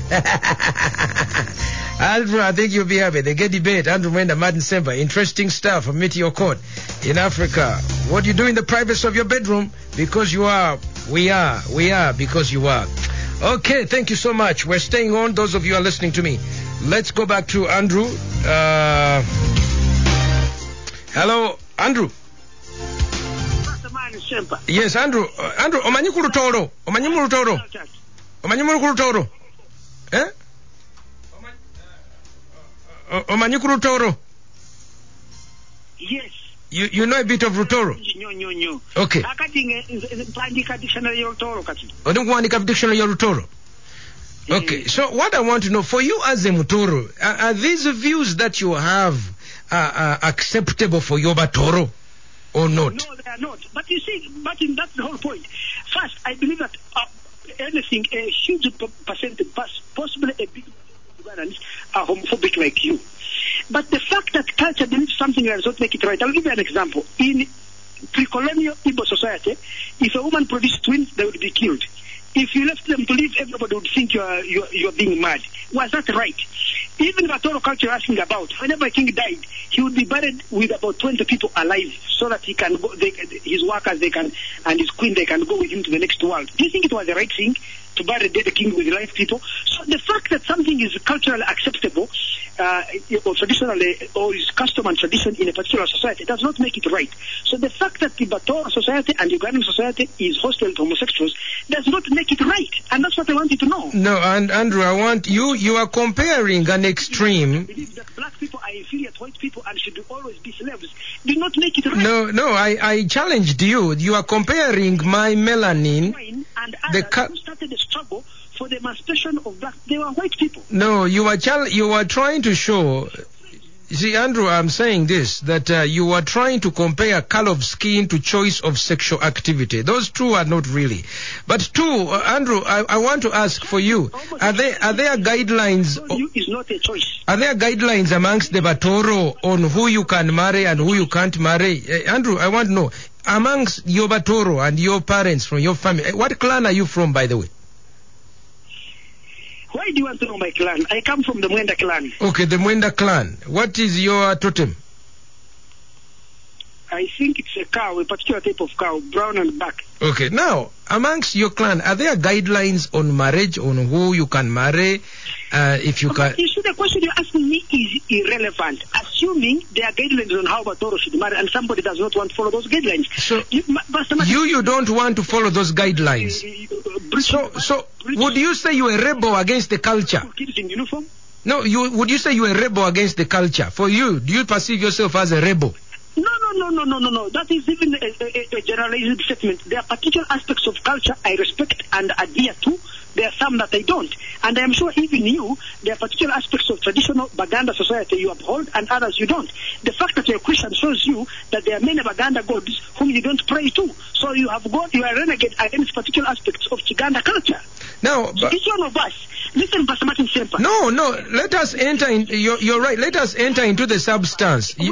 Andrew, I think you'll be happy. They get debate. Andrew Mwenda, Martin Semper. Interesting stuff from Meteor Court in Africa. What do you do in the privacy of your bedroom? Because you are. We are. We are because you are. Okay, thank you so much. We're staying on. Those of you who are listening to me. Let's go back to Andrew. Uh, hello, Andrew. Yes, Andrew. Uh, Andrew, omanyi ku Lutoro? Omanyi mu Lutoro? Omanyi mu Lutoro? Eh? Omanyi ku Lutoro? Yes. You you know a bit of Lutoro? Okay. Mpandika dictionary ya Lutoro kati. Odikuandika dictionary ya Lutoro? Okay. So what I want to know, for you as a Mutoro, are, are these views that you have uh, uh, acceptable for your Batoro? Or not? No, they are not. But you see, Martin, that's the whole point. First, I believe that uh, anything, a huge percentage, possibly a big Ugandans are homophobic like you. But the fact that culture believes something does not make it right. I'll give you an example. In pre-colonial Igbo society, if a woman produced twins, they would be killed. If you left them to live, everybody would think you are you are, you are being mad. Was that right? Even the Batoro culture you're asking about, whenever a king died, he would be buried with about twenty people alive, so that he can go, they, his workers they can and his queen they can go with him to the next world. Do you think it was the right thing to bury the dead king with live people? So the fact that something is culturally acceptable, uh, or traditionally, or is custom and tradition in a particular society, does not make it right. So the fact that the Batoro society and the Ugandan society is hostile to homosexuals does not make it right, and that's what I want you to know. No, and Andrew, I want you. You are comparing an extreme. I believe that black people are inferior to white people and should always be slaves. Do not make it right. No, no, I, I challenged you. You are comparing my melanin. And the others who started the struggle for the emancipation of black, they were white people. No, you are chal- you are trying to show. You see, Andrew, I'm saying this, that uh, you are trying to compare color of skin to choice of sexual activity. Those two are not really. But two, uh, Andrew, I, I want to ask for you, are there, are there guidelines? Is not a choice. Are there guidelines amongst the Batoro on who you can marry and who you can't marry? Uh, Andrew, I want to know, amongst your Batoro and your parents from your family, what clan are you from, by the way? Why do you want to know my clan? I come from the Mwenda clan. Okay, the Mwenda clan. What is your totem? I think it's a cow, a particular type of cow, brown and black. Okay, now, amongst your clan, are there guidelines on marriage, on who you can marry, uh, if you okay, can... You see, the question you're asking me is irrelevant, assuming there are guidelines on how Batoro should marry, and somebody does not want to follow those guidelines. So, you, you, you don't want to follow those guidelines. So, so would you say you're a rebel against the culture? Kids in uniform? No, you would you say you're a rebel against the culture? For you, do you perceive yourself as a rebel? No, no, no, no, no, no, no. That is even a, a, a generalized statement. There are particular aspects of culture I respect and adhere to. There are some that I don't. And I am sure even you, there are particular aspects of traditional Baganda society you uphold and others you don't. The fact that you're a Christian shows you that there are many Baganda gods whom you don't pray to. So you have got, you are renegade against particular aspects of Chiganda culture. No, so each one of us, listen, Pastor Martin Semper. No, no, let us enter in, you're, you're right, let us enter into the substance. You, at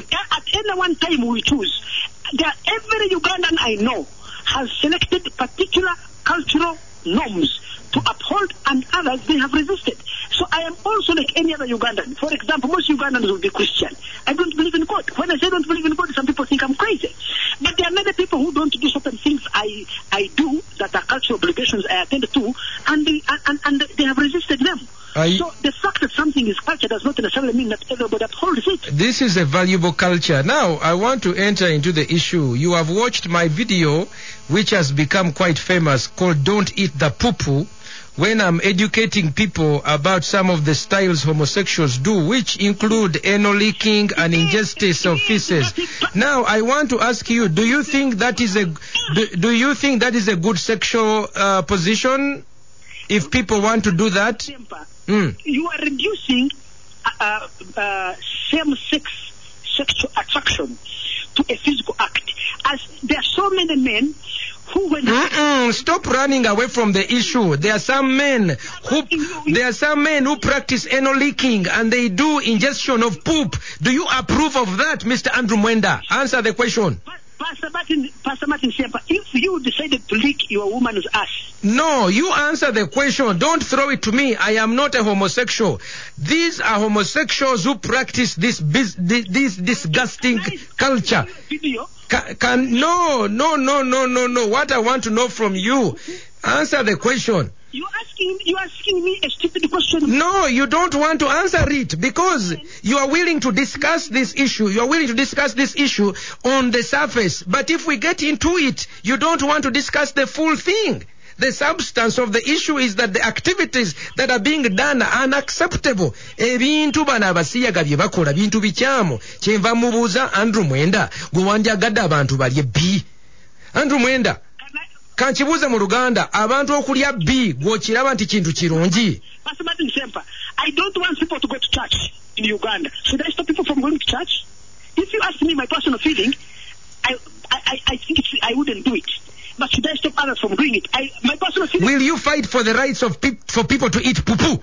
any one time we choose, that every Ugandan I know has selected particular cultural norms to uphold, and others they have resisted. So I am also like any other Ugandan. For example, most Ugandans will be Christian. I don't believe in God. When I say I don't believe in God, some people think I'm crazy. But there are many people who don't do certain things I I do that are cultural obligations I attend to, and they and, and they have resisted them. I, so the fact that something is culture does not necessarily mean that everybody upholds it. This is a valuable culture. Now, I want to enter into the issue. You have watched my video, which has become quite famous, called Don't Eat the Poo-Poo, when I'm educating people about some of the styles homosexuals do, which include anal licking and injustice of feces. Now, I want to ask you, do you think that is a, do, do you think that is a good sexual uh, position if people want to do that? Mm. You are reducing uh, uh, same-sex sexual attraction to a physical act. As there are so many men who, when Mm-mm, stop running away from the issue. There are some men who there are some men who practice anal licking and they do ingestion of poop. Do you approve of that, Mister Andrew Mwenda? Answer the question. Pastor Martin, Pastor Martin Semper, if you decided to lick your woman's ass. No, you answer the question. Don't throw it to me. I am not a homosexual. These are homosexuals who practice this this, this disgusting culture. Can, can no, no, no, no, no, no. What I want to know from you, answer the question. You asking you asking me a stupid question? No, you don't want to answer it because you are willing to discuss this issue. You are willing to discuss this issue on the surface. But if we get into it, you don't want to discuss the full thing. The substance of the issue is that the activities that are being done are unacceptable. Ebintu bano abasiyaga bye bakola bintu bikyamu. Kyenva mubuuza Andrew Mwenda, gwe wandyagadde abantu balye bbi. Andrew Mwenda, kankibuuze mu Luganda, abantu okulya bbi gw'okiraba nti kintu kirungi. Pastor Martin Semper, I don't want people to go to church in Uganda. Should I stop people from going to church? If you ask me my personal feeling, I I, I think it's, I wouldn't do it. But should I stop others from doing it? I, my personal feeling... Will you fight for the rights of pe- for people to eat poo-poo?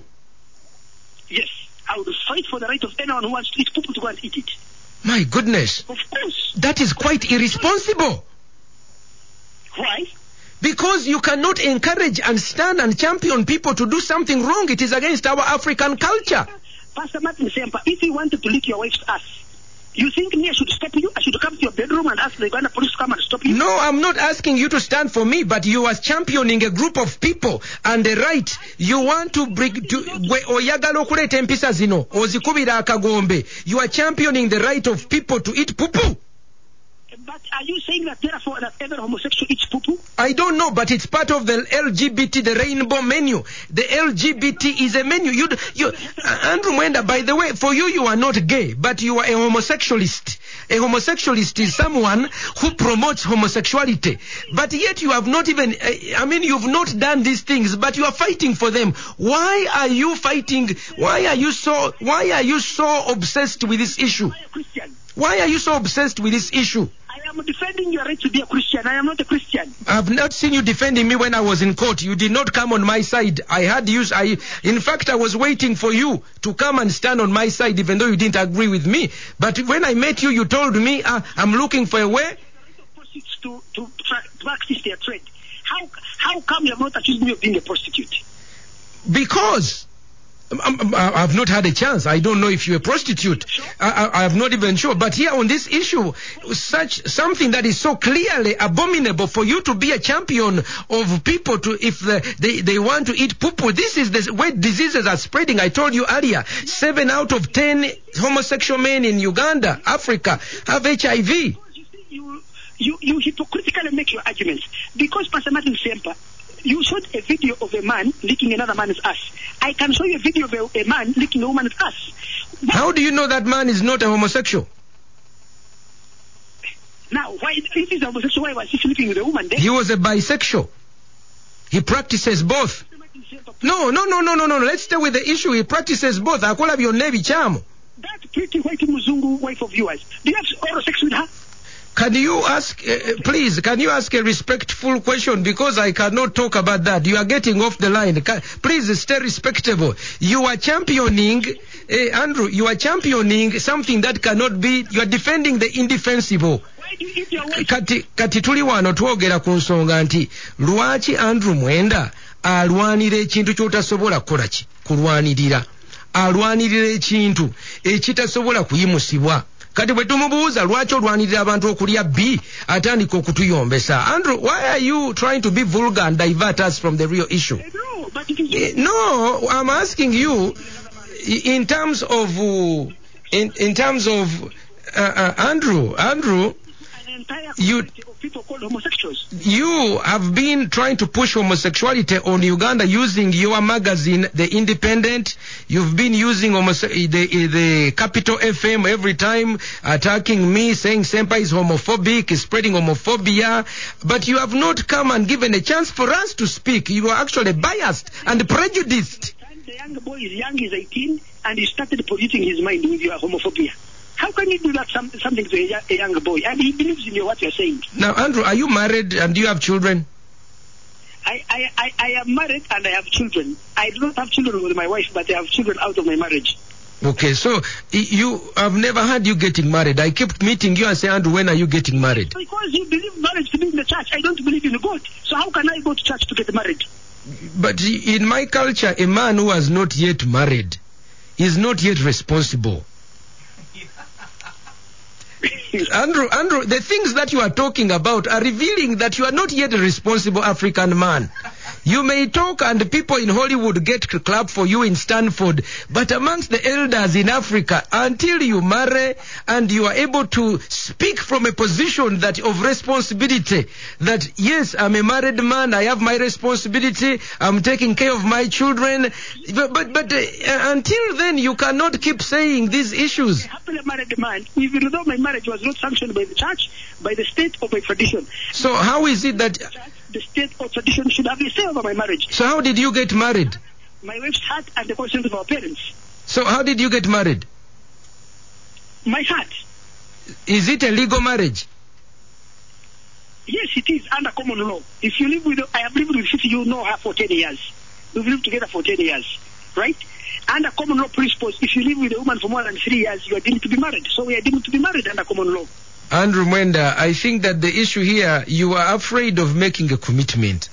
Yes, I would fight for the right of anyone who wants to eat poo-poo to go and eat it. My goodness. Of course. That is quite irresponsible. Why? Because you cannot encourage and stand and champion people to do something wrong. It is against our African culture. Pastor Martin Semper, if you wanted to lick your wife's ass, you think me I should stop you? I should come to your bedroom and ask the Uganda police to come and stop you? No, I'm not asking you to stand for me, but you are championing a group of people and the right. You want to bring to oyagala okuleta empisa zino ozikubira akagombe. You are championing the right of people to eat poo-poo. But are you saying that therefore that every homosexual eats poo-poo? I don't know, but it's part of the L G B T, the rainbow menu. The L G B T is a menu. You, you, uh, Andrew Mwenda, by the way, for you, you are not gay, but you are a homosexualist. A homosexualist is someone who promotes homosexuality. But yet you have not even, uh, I mean, you've not done these things, but you are fighting for them. Why are you fighting? Why are you so, why are you so obsessed with this issue? Why are you so obsessed with this issue? I am defending your right to be a Christian. I am not a Christian. I've not seen you defending me when I was in court. You did not come on my side. I had you. I, in fact, I was waiting for you to come and stand on my side, even though you didn't agree with me. But when I met you, you told me, uh, I'm looking for a way to, to practice their trade. How, how come you have not accused me of being a prostitute? Because I have not had a chance. I don't know if you're a prostitute. I, I, I have not even sure. But here on this issue, such something that is so clearly abominable for you to be a champion of people to, if the, they, they want to eat poo-poo. This is the way diseases are spreading. I told you earlier, seven out of ten homosexual men in Uganda, Africa, have H I V. You, you, you hypocritically make your arguments. Because Pastor Martin Semper, you showed a video of a man licking another man's ass. I can show you a video of a, a man licking a woman's ass. But how do you know that man is not a homosexual? Now, why, if he's a homosexual, why was he sleeping with a woman then? He was a bisexual. He practices both. No, no, no, no, no, no. Let's stay with the issue. He practices both. Akola byonna bikyamo. That pretty white Muzungu wife of yours, do you have oral sex with her? Can you ask, uh, please, can you ask a respectful question? Because I cannot talk about that. You are getting off the line. Can, please stay respectable. You are championing hey, Andrew, you are championing something that cannot be, you are defending the indefensible. Why do you eat your wife? Kati, kati tuli wano twogera ku nsonga nti lwaki Andrew Mwenda alwanira ekintu ky'otasobola kukola ki kulwanirira, alwanirira ekintu ekitasobola kuyimusibwa. Kati bwe tumubuuza lwaki olwanirira abantu okulya B atandika okutuyombesa. Andrew, why are you trying to be vulgar and divert us from the real issue? No, but it is... No, I'm asking you in terms of uh, in in terms of uh, uh, Andrew, Andrew, an entire you- community of people called homosexuals. you have been trying to push homosexuality on Uganda using your magazine, The Independent. You've been using homose- the, the Capital F M every time, attacking me, saying Sempa is homophobic, is spreading homophobia. But you have not come and given a chance for us to speak. You are actually biased and prejudiced. And the young boy is young, he's eighteen, and he started polluting his mind with your homophobia. How can you do that some, something to a, a young boy? And he believes in your, what you're saying. Now, Andrew, are you married and do you have children? I, I, I, I am married and I have children. I do not have children with my wife, but I have children out of my marriage. Okay, so y- you, I've never had you getting married. I kept meeting you and say, Andrew, when are you getting married? Because you believe marriage to be in the church. I don't believe in God. So how can I go to church to get married? But in my culture, a man who has not yet married is not yet responsible. Andrew, Andrew, the things that you are talking about are revealing that you are not yet a responsible African man. You may talk and people in Hollywood get to clap for you in Stanford, but amongst the elders in Africa, until you marry and you are able to speak from a position that of responsibility, that yes, I'm a married man, I have my responsibility, I'm taking care of my children, but but, but uh, until then you cannot keep saying these issues. A happily married man, even though my marriage was not sanctioned by the church, by the state or by tradition. So how is it that, The state or tradition should have a say over my marriage. so how did you get married? My wife's heart and the consent of our parents. So how did you get married? My heart. Is it a legal marriage? Yes, it is under common law. If you live with, I have lived with Fiti, you know her for ten years. We've lived together for ten years, right? Under common law principles, if you live with a woman for more than three years, you are deemed to be married. So we are deemed to be married under common law. Andrew Mwenda, I think that the issue here, you are afraid of making a commitment.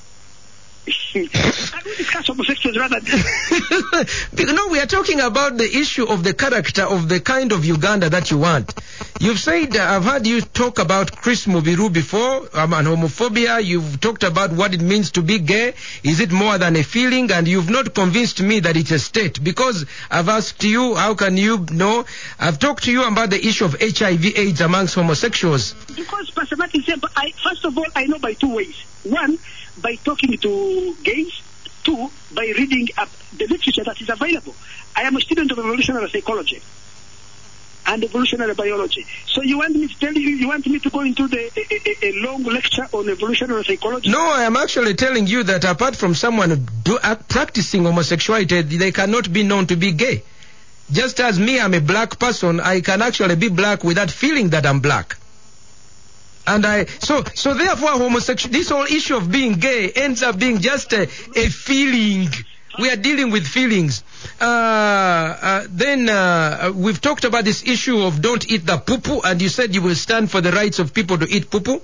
Can we discuss homosexuals rather than... No, we are talking about the issue of the character of the kind of Uganda that you want. You've said, uh, I've heard you talk about Chris Mubiru before, um, and homophobia. You've talked about what it means to be gay. Is it more than a feeling? And you've not convinced me that it's a state. Because I've asked you, how can you know? I've talked to you about the issue of H I V AIDS amongst homosexuals. Because Pastor Martin said, I, first of all, I know by two ways. One, by talking to gays. Two, by reading up the literature that is available. I am a student of evolutionary psychology and evolutionary biology. So you want me to tell you, you want me to go into the a, a, a long lecture on evolutionary psychology? No, I am actually telling you that apart from someone do, uh, practicing homosexuality, they cannot be known to be gay. Just as me, I'm a black person, I can actually be black without feeling that I'm black. And I, so, so therefore homosexual, this whole issue of being gay ends up being just a, a feeling. We are dealing with feelings. Uh, uh, then, uh, we've talked about this issue of don't eat the poo-poo, and you said you will stand for the rights of people to eat poo-poo?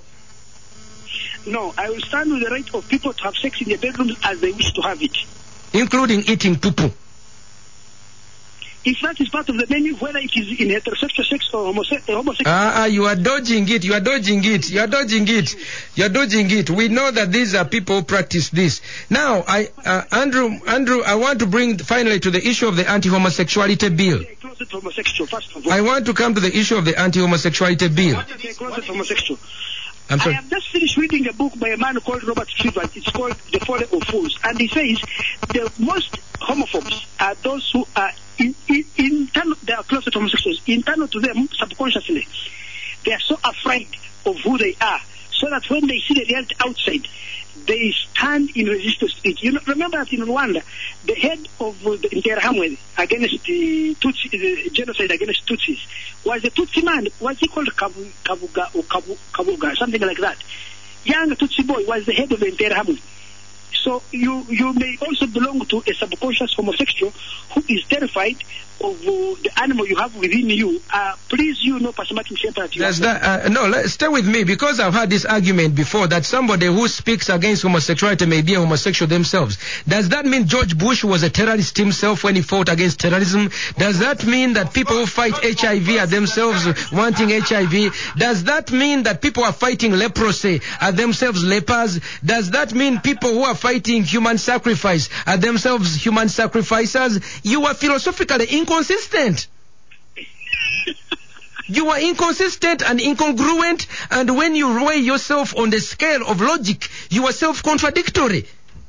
No, I will stand with the right of people to have sex in their bedrooms as they wish to have it. Including eating poo-poo. If that is part of the menu, whether it is in heterosexual sex or homose- uh, homosexual... Ah, ah, you are dodging it, you are dodging it, you are dodging it, you are dodging it. We know that these are people who practice this. Now, I, uh, Andrew, Andrew, I want to bring finally to the issue of the anti-homosexuality bill. A closet homosexual, first of all. I want to come to the issue of the anti-homosexuality bill. What is a closet homosexual? I'm I sorry. have just finished reading a book by a man called Robert Stevens. It's called The Folly of Fools. And he says the most homophobes are those who are in, in, internal, they are closet homosexuals, internal to them subconsciously. They are so afraid of who they are, so that when they see the reality outside, they stand in resistance to it. You know, remember that in Rwanda, the head of uh, the Interahamwe against the Tutsi, the genocide against Tutsis, was a Tutsi man. Was he called Kabu, Kabuga or Kabu, Kabuga, something like that? Young Tutsi boy was the head of the Interahamwe. So you you may also belong to a subconscious homosexual who is terrified of uh, the animal you have within you, uh, please you know, Pastor Martin Semper, that you Does have. that, uh, no, let, stay with me, because I've had this argument before that somebody who speaks against homosexuality may be a homosexual themselves. Does that mean George Bush was a terrorist himself when he fought against terrorism? Does that mean that people who fight H I V are themselves wanting H I V? Does that mean that people who are fighting leprosy are themselves lepers? Does that mean people who are fighting human sacrifice are themselves human sacrificers? You are philosophically inconsistent. You are inconsistent and incongruent, and when you weigh yourself on the scale of logic, you are self-contradictory.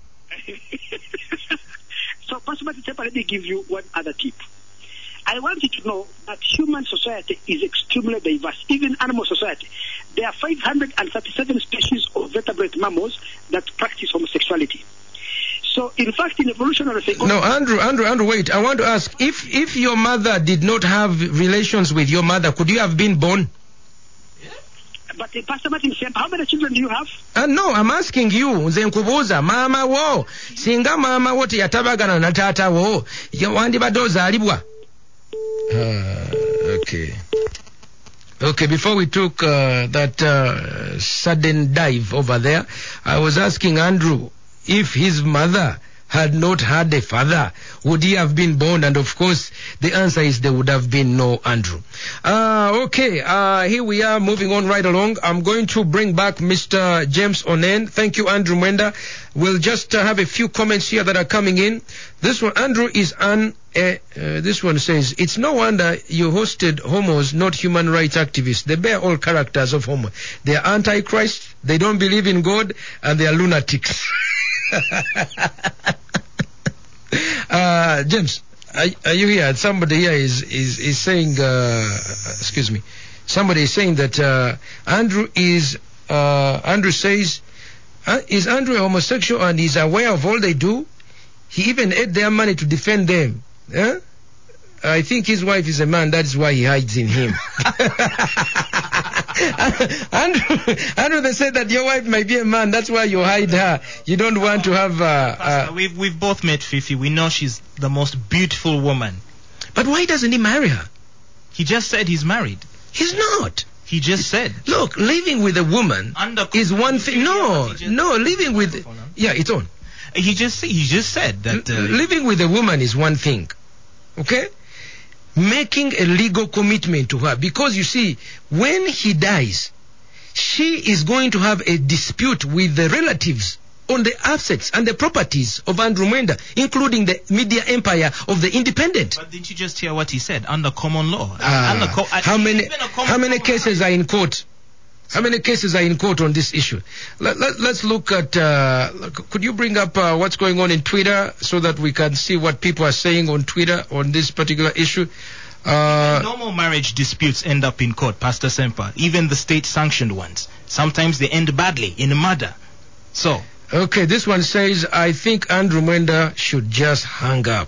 So, Pastor Martin Semper, let me give you one other tip. I want you to know that human society is extremely diverse, even animal society. There are five hundred thirty-seven species of vertebrate mammals that practice homosexuality. So, in fact, in evolutionary psychology... No, Andrew, Andrew, Andrew, wait. I want to ask, if if your mother did not have relations with your mother, could you have been born? But uh, Pastor Martin Semper, how many children do you have? Uh, no, I'm asking you, nze nkubuuza, maama wo, singa maama wo teyatabagana na taata wo, wandibadde ozaalibwa? Uh, okay. Okay, before we took uh, that uh, sudden dive over there, I was asking Andrew, if his mother had not had a father, would he have been born? And of course, the answer is there would have been no Andrew. Uh, okay, uh, here we are moving on right along. I'm going to bring back Mister James Onen. Thank you, Andrew Mwenda. We'll just uh, have a few comments here that are coming in. This one, Andrew is an, uh, uh, this one says, it's no wonder you hosted homos, not human rights activists. They bear all characters of homo. They are antichrist, they don't believe in God, and they are lunatics. uh, James, are, are you here? Somebody here is is is saying, uh, excuse me, somebody is saying that uh, Andrew is uh, Andrew says, uh, is Andrew a homosexual and he's aware of all they do? He even ate their money to defend them. Huh? I think his wife is a man. That's why he hides in him. Andrew, Andrew, they said that your wife might be a man. That's why you hide her. You don't want to have. Uh, Pastor, uh, we've we've both met Fifi. We know she's the most beautiful woman. But why doesn't he marry her? He just said he's married. He's not. He just said. Look, living with a woman Under is one thing. No, no, living with. Yeah, it's on. He just he just said that uh, L- living with a woman is one thing. Okay? Making a legal commitment to her, because you see, when he dies, she is going to have a dispute with the relatives on the assets and the properties of Andrew Mwenda, including the media empire of the Independent. But didn't you just hear what he said? Under common law. Ah, Under co- how many how many cases are in court? How many cases are in court on this issue? Let, let, let's look at, uh, could you bring up uh, what's going on in Twitter so that we can see what people are saying on Twitter on this particular issue? Uh, Normal marriage disputes end up in court, Pastor Semper. Even the state-sanctioned ones. Sometimes they end badly, in murder. So. Okay, this one says, I think Andrew Mwenda should just hang up.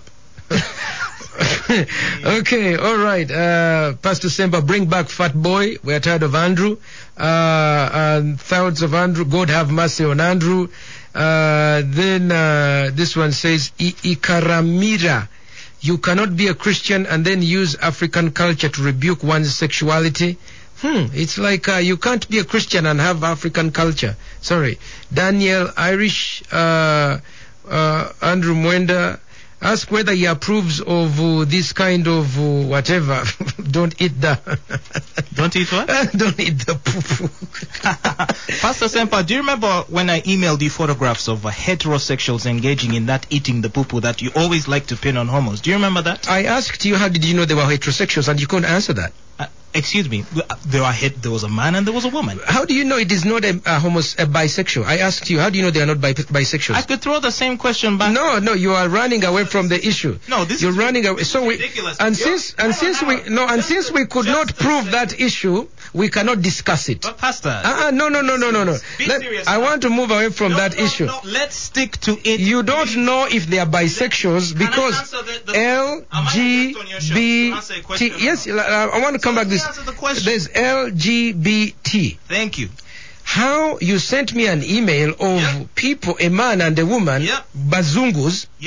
Okay, all right. Uh, Pastor Semper, bring back Fat Boy. We're tired of Andrew. Uh, and thoughts of Andrew. God have mercy on Andrew. Uh, then uh, this one says, I- Ikaramira. You cannot be a Christian and then use African culture to rebuke one's sexuality. Hmm, it's like uh, you can't be a Christian and have African culture. Sorry. Daniel Irish, uh, uh, Andrew Mwenda, ask whether he approves of uh, this kind of uh, whatever. Don't eat the... Don't eat what? Don't eat the poo-poo. Pastor Semper, do you remember when I emailed you photographs of uh, heterosexuals engaging in that eating the poo-poo that you always like to pin on homos? Do you remember that? I asked you how did you know they were heterosexuals and you couldn't answer that. Uh, excuse me, there, are het- there was a man and there was a woman. How do you know it is not a, a, homos- a bisexual? I asked you, how do you know they are not bi- bisexuals? I could throw the same question back. No, no, you are running away from the issue. No, this You're is running away. So we, ridiculous. and You're- since and Hang on, since hang we on. no and Just since a- we could just not a prove second. that issue, we cannot discuss it. But Pastor, Uh, uh, no, no, no, no, no, no. Be Let- serious I now. want to move away from no, that no, issue. No, let's stick to it. You don't Please. know if they are bisexuals Can I because answer the- the- L Am I G left on your show B to answer a T. question or Yes, not? I I want to come So back. let me This answer the question. there's L G B T. Thank you. How you sent me an email of Yep. people, a man and a woman, Yep. bazungus, Yep.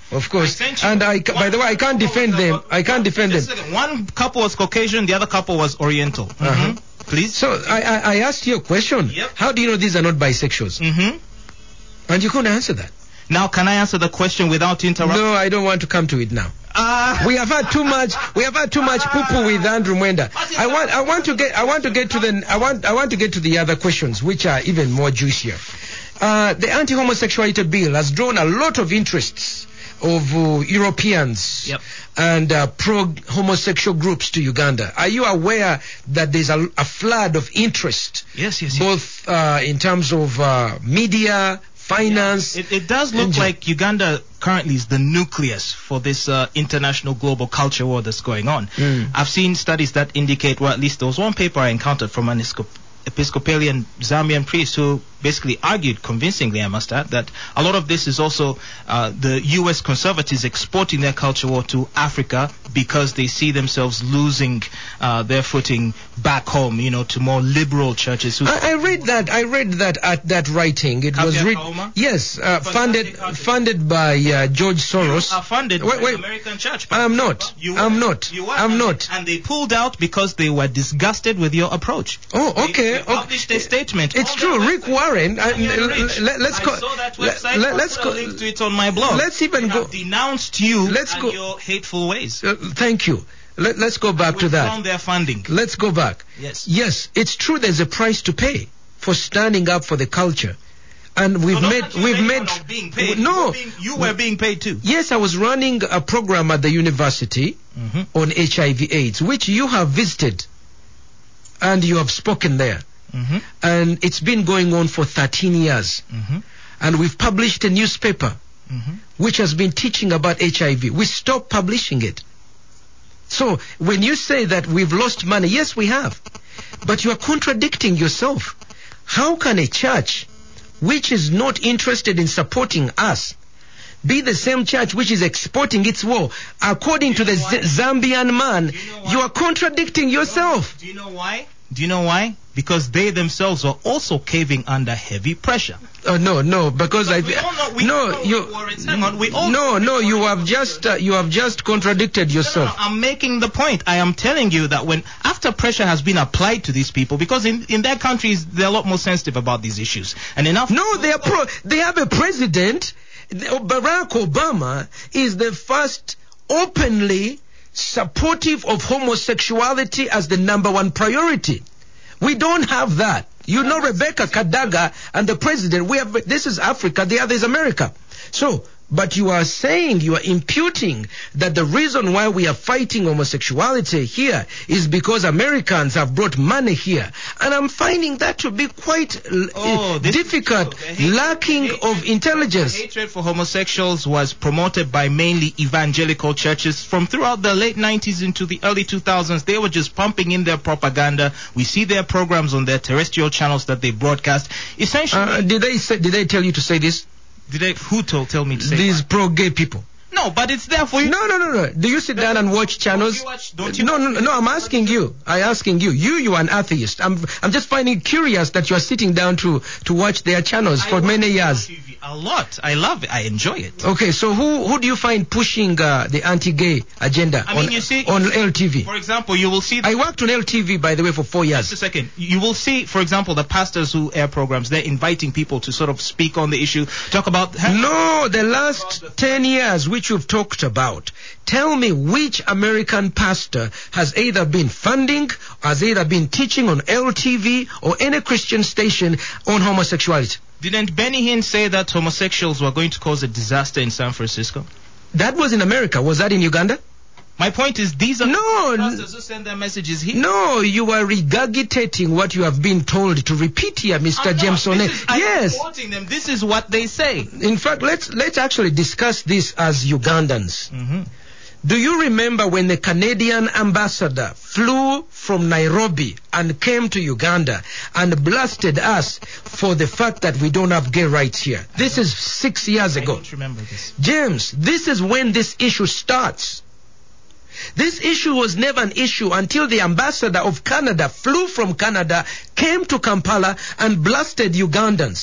of course. I sent you And I, ca- by the way, I can't defend them. I can't defend them. Just a second. One couple was Caucasian, the other couple was Oriental. Uh-huh. Mhm. Please. So I, I, I asked you a question. Yep. How do you know these are not bisexuals? hmm And you couldn't answer that. Now, can I answer the question without interrupting? No, I don't want to come to it now. Uh, We have had too much. We have had too much poo-poo with Andrew Mwenda. I want. I want to get. I want to get to the. I want. I want to get to the other questions, which are even more juicier. Uh, the anti-homosexuality bill has drawn a lot of interests of uh, Europeans Yep. and uh, pro-homosexual groups to Uganda. Are you aware that there's a, a flood of interest, yes, yes, yes. both uh, in terms of uh, media, finance? It, it does look Enjoy. like Uganda currently is the nucleus for this uh, international global culture war that's going on. Mm. I've seen studies that indicate, well, at least there was one paper I encountered from an Episcop- Episcopalian Zambian priest who basically argued convincingly, I must add, that a lot of this is also uh, the U S conservatives exporting their culture war to Africa because they see themselves losing uh, their footing back home, you know, to more liberal churches. Who I, I read that. I read that at that writing. It was Kavya read. Kauma? Yes, uh, Fantastic funded argument. funded by uh, George Soros. are funded Wait, by wait. the American church. I'm not. You I'm were. not. You were. I'm and not. They, and they pulled out because they were disgusted with your approach. Oh, They- okay. They, published a statement. It's on true. their Rick website. Warren. Uh, Daniel l- Rich. l- let's I go. saw that let- website. let- I'll let's put go. a link to it on my blog. Let's even They go- have denounced you Let's and go- your hateful ways. Uh, thank you. Let, let's go back We to that. found their funding. Let's go back. Yes. Yes, it's true. There's a price to pay for standing up for the culture, and we've So don't made. actually We've make made. fun of being paid. No. You were being, you were being paid too. Yes, I was running a program at the university Mhm. on H I V AIDS, which you have visited, and you have spoken there. Mhm. And it's been going on for thirteen years. Mhm. And we've published a newspaper Mhm. which has been teaching about H I V. We stopped publishing it. So when you say that we've lost money, yes, we have. But you are contradicting yourself. How can a church which is not interested in supporting us be the same church which is exporting its war? According to Do the you know why? Z- Zambian man, Do you know why? you are contradicting yourself. Do you know why? Do you know why? Because they themselves are also caving under heavy pressure. Oh no, no, because I But we all know- we no all know you Warren's- hang on, we all no know no you Warren's have just uh, you have just contradicted No, no, yourself. no, I'm making the point. I am telling you that when after pressure has been applied to these people, because in, in their countries they're a lot more sensitive about these issues, and enough. No, they are pro. They have a president. Barack Obama is the first openly supportive of homosexuality as the number one priority. We don't have that. You know Rebecca Kadaga and the president. We have. This is Africa. The other is America. So. But you are saying, you are imputing that the reason why we are fighting homosexuality here is because Americans have brought money here. And I'm finding that to be quite uh, Oh, this is difficult, true. The hatred- lacking the hatred- of intelligence. The hatred for homosexuals was promoted by mainly evangelical churches from throughout the late nineties into the early two thousands. They were just pumping in their propaganda. We see their programs on their terrestrial channels that they broadcast. Essentially, Uh, did they say, did they tell you to say this? did they, who told tell me to say These that? pro-gay people. No, but it's there for you. No, no, no, no. Do you sit down and watch channels? you watch- don't you no, watch- no, no, no. I'm asking you. I'm asking you. You, you are an atheist. I'm, I'm just finding it curious that you are sitting down to, to watch their channels I for watch many years. T V a lot. I love it. I enjoy it. Okay, so who, who do you find pushing uh, the anti-gay agenda I mean, on, you see- on L T V? For example, you will see. I worked on L T V, by the way, for four Just a years. second. You will see, for example, the pastors who air programs. They're inviting people to sort of speak on the issue, talk about. No, the last ten years which you've talked about. Tell me which American pastor has either been funding, has either been teaching on L T V or any Christian station on homosexuality. Didn't Benny Hinn say that homosexuals were going to cause a disaster in San Francisco? That was in America. Was that in Uganda? My point is, these are No, the n- pastors who send their messages here. No, you are regurgitating what you have been told to repeat here, Mister I'm not. James One. This is- I'm Yes. quoting them. This is what they say. In fact, let's let's actually discuss this as Ugandans. Mm-hmm. Do you remember when the Canadian ambassador flew from Nairobi and came to Uganda and blasted us for the fact that we don't have gay rights here? This is six years I ago. don't remember this. James, this is when this issue starts. This issue was never an issue until the ambassador of Canada flew from Canada, came to Kampala and blasted Ugandans.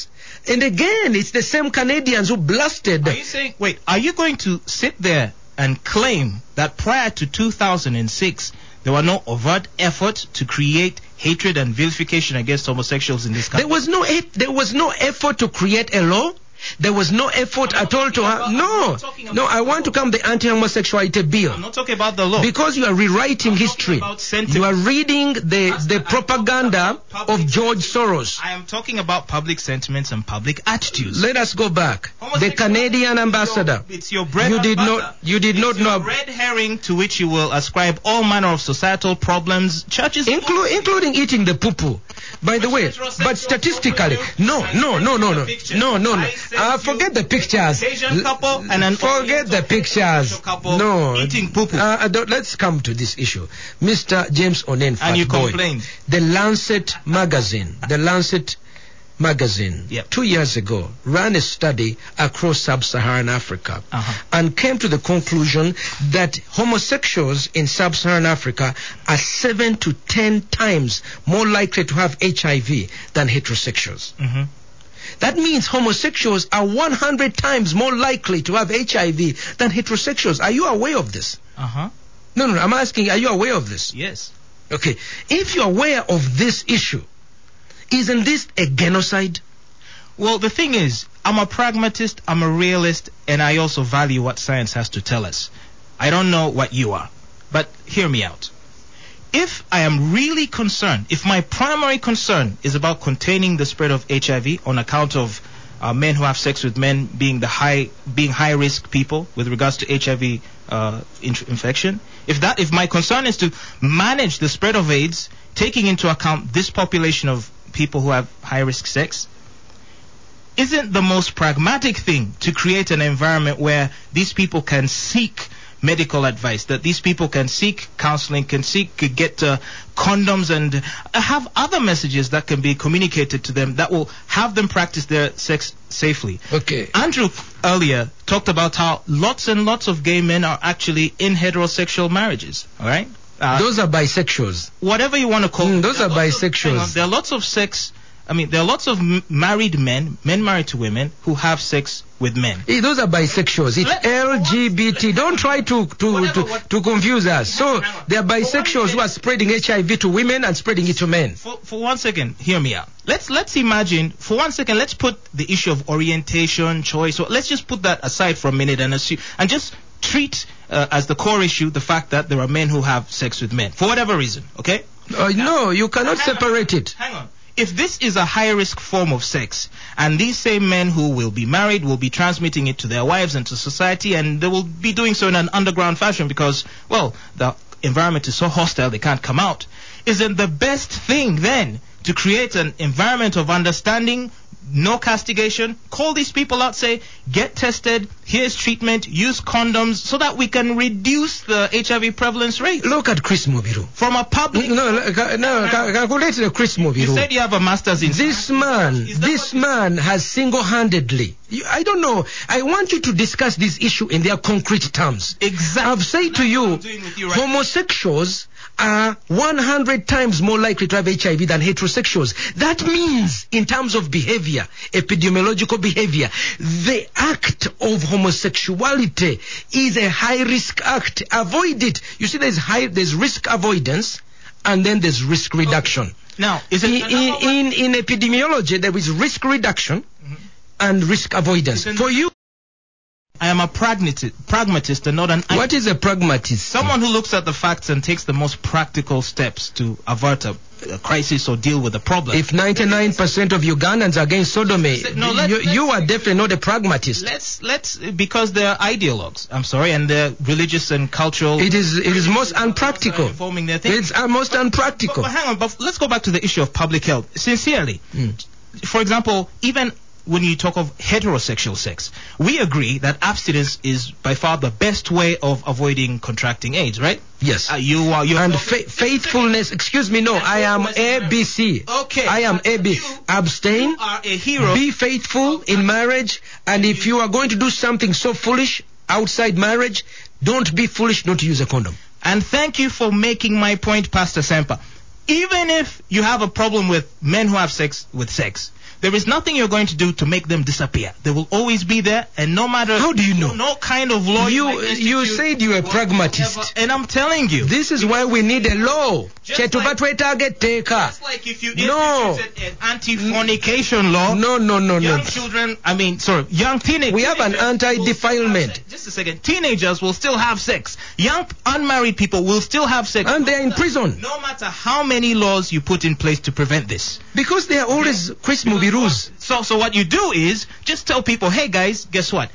And again, it's the same Canadians who blasted. Are you saying, wait, are you going to sit there and claim that prior to two thousand six, there were no overt effort to create hatred and vilification against homosexuals in this country? There was no, there was no effort to create a law. There was no effort at all to have... No, no, I want to come the anti-homosexuality bill. I'm not talking about the law. Because you are rewriting I'm history. about You are reading the, the propaganda of George Soros. I am talking about public sentiments and public attitudes. Let us go back. The Canadian ambassador. It's your bread You and did butter. not, you did It's not your know... red herring to which you will ascribe all manner of societal problems. Churches... Inclu- including eating the poo-poo. By the way, but statistically, no, no, no, no, no, no, no, no. Uh, forget the pictures. Asian couple and an Forget the pictures. couple No. eating poo-poo. Uh, don't- let's come to this issue. Mister James Onen And you Fatboy, complained. The Lancet magazine, the Lancet magazine, Yep. two years ago, ran a study across sub-Saharan Africa Uh-huh. and came to the conclusion that homosexuals in sub-Saharan Africa are seven to ten times more likely to have H I V than heterosexuals. Mm-hmm. That means homosexuals are one hundred times more likely to have H I V than heterosexuals. Are you aware of this? Uh-huh. No, no, no, I'm asking, are you aware of this? Yes. Okay. If you're aware of this issue, isn't this a genocide? Well, the thing is, I'm a pragmatist, I'm a realist, and I also value what science has to tell us. I don't know what you are, but hear me out. If I am really concerned, if my primary concern is about containing the spread of H I V on account of uh, men who have sex with men being the high, being high risk people with regards to H I V uh, in- infection, if that, if my concern is to manage the spread of AIDS, taking into account this population of people who have high risk sex, isn't the most pragmatic thing to create an environment where these people can seek medical advice, that these people can seek counseling, can seek, could get uh, condoms and uh, have other messages that can be communicated to them that will have them practice their sex safely. Okay. Andrew earlier talked about how lots and lots of gay men are actually in heterosexual marriages, all right? Uh, Those are bisexuals. whatever you want to call Mm, them. those There are lots of- bisexuals. hang on, there are lots of sex, I mean, there are lots of m- married men, men married to women, who have sex with men. Eh, Those are bisexuals. It's Let- L G B T. Don't try to to, Whatever, to, what- to confuse us. So Hang on. they are For one bisexuals who are minute- spreading H I V to women and spreading it to men. For, for one second, hear me out. Let's let's imagine, for one second, let's put the issue of orientation, choice, or let's just put that aside for a minute and assume, and just treat uh, as the core issue the fact that there are men who have sex with men, for whatever reason, okay? Uh, no, you cannot Hang on, separate it. Hang on. If this is a high-risk form of sex, and these same men who will be married will be transmitting it to their wives and to society, and they will be doing so in an underground fashion because, well, the environment is so hostile they can't come out, isn't the best thing then to create an environment of understanding, no castigation, call these people out, say, get tested, here's treatment, use condoms, so that we can reduce the H I V prevalence rate? Look at Chris Mobiru. From a public... No, no, ca- no, ca- calculate the Chris You Mobiru. said you have a master's in... This man, Is that this what- man has single-handedly. You, I don't know. I want you to discuss this issue in their concrete terms. Exactly. I've said to That's what you, I'm doing with you right now. homosexuals are one hundred times more likely to have H I V than heterosexuals. That means, in terms of behavior, epidemiological behavior, the act of homosexuality is a high-risk act. Avoid it. You see, there's high, there's risk avoidance, and then there's risk reduction. Now, is it... In, in, in, in epidemiology, there is risk reduction and risk avoidance. Isn't- For you, I am a pragmatist, pragmatist and not an... what is a pragmatist? Someone who looks at the facts and takes the most practical steps to avert a, a crisis or deal with a problem. If ninety-nine percent of Ugandans are against sodomy, No, let's- you, let's- you are definitely not a pragmatist. Let's, let's, because they're ideologues, I'm sorry, and they're religious and cultural... It is, it is most unpractical. Informing their thinking. It's uh, most But, unpractical. but hang on, but let's go back to the issue of public health. Sincerely, Mm. for example, even when you talk of heterosexual sex, we agree that abstinence is by far the best way of avoiding contracting AIDS, right? Yes. Uh, you are you And fa- faithfulness, excuse me, no, I am A B C. Okay. I am A B. You- Abstain, You are a hero. be faithful in marriage, and if you are going to do something so foolish outside marriage, don't be foolish not to use a condom. And thank you for making my point, Pastor Semper. Even if you have a problem with men who have sex with sex, there is nothing you're going to do to make them disappear. They will always be there, and no matter how do you know? No kind of law. You might you institute said you were a pragmatist, whatever, and I'm telling you, this is why we need a law. Just Chetuba like- twetaaga etteeka. Just like if you No. instituted an anti-fornication law, No, no, no, no. young children, I mean, sorry, young teenagers. We have an anti-defilement. Just a second. Teenagers will still have sex. Young unmarried people will still have sex. And they're in prison. No matter how many laws you put in place to prevent this. Because they are always Chris Mubirus. So, so what you do is just tell people, hey guys, guess what?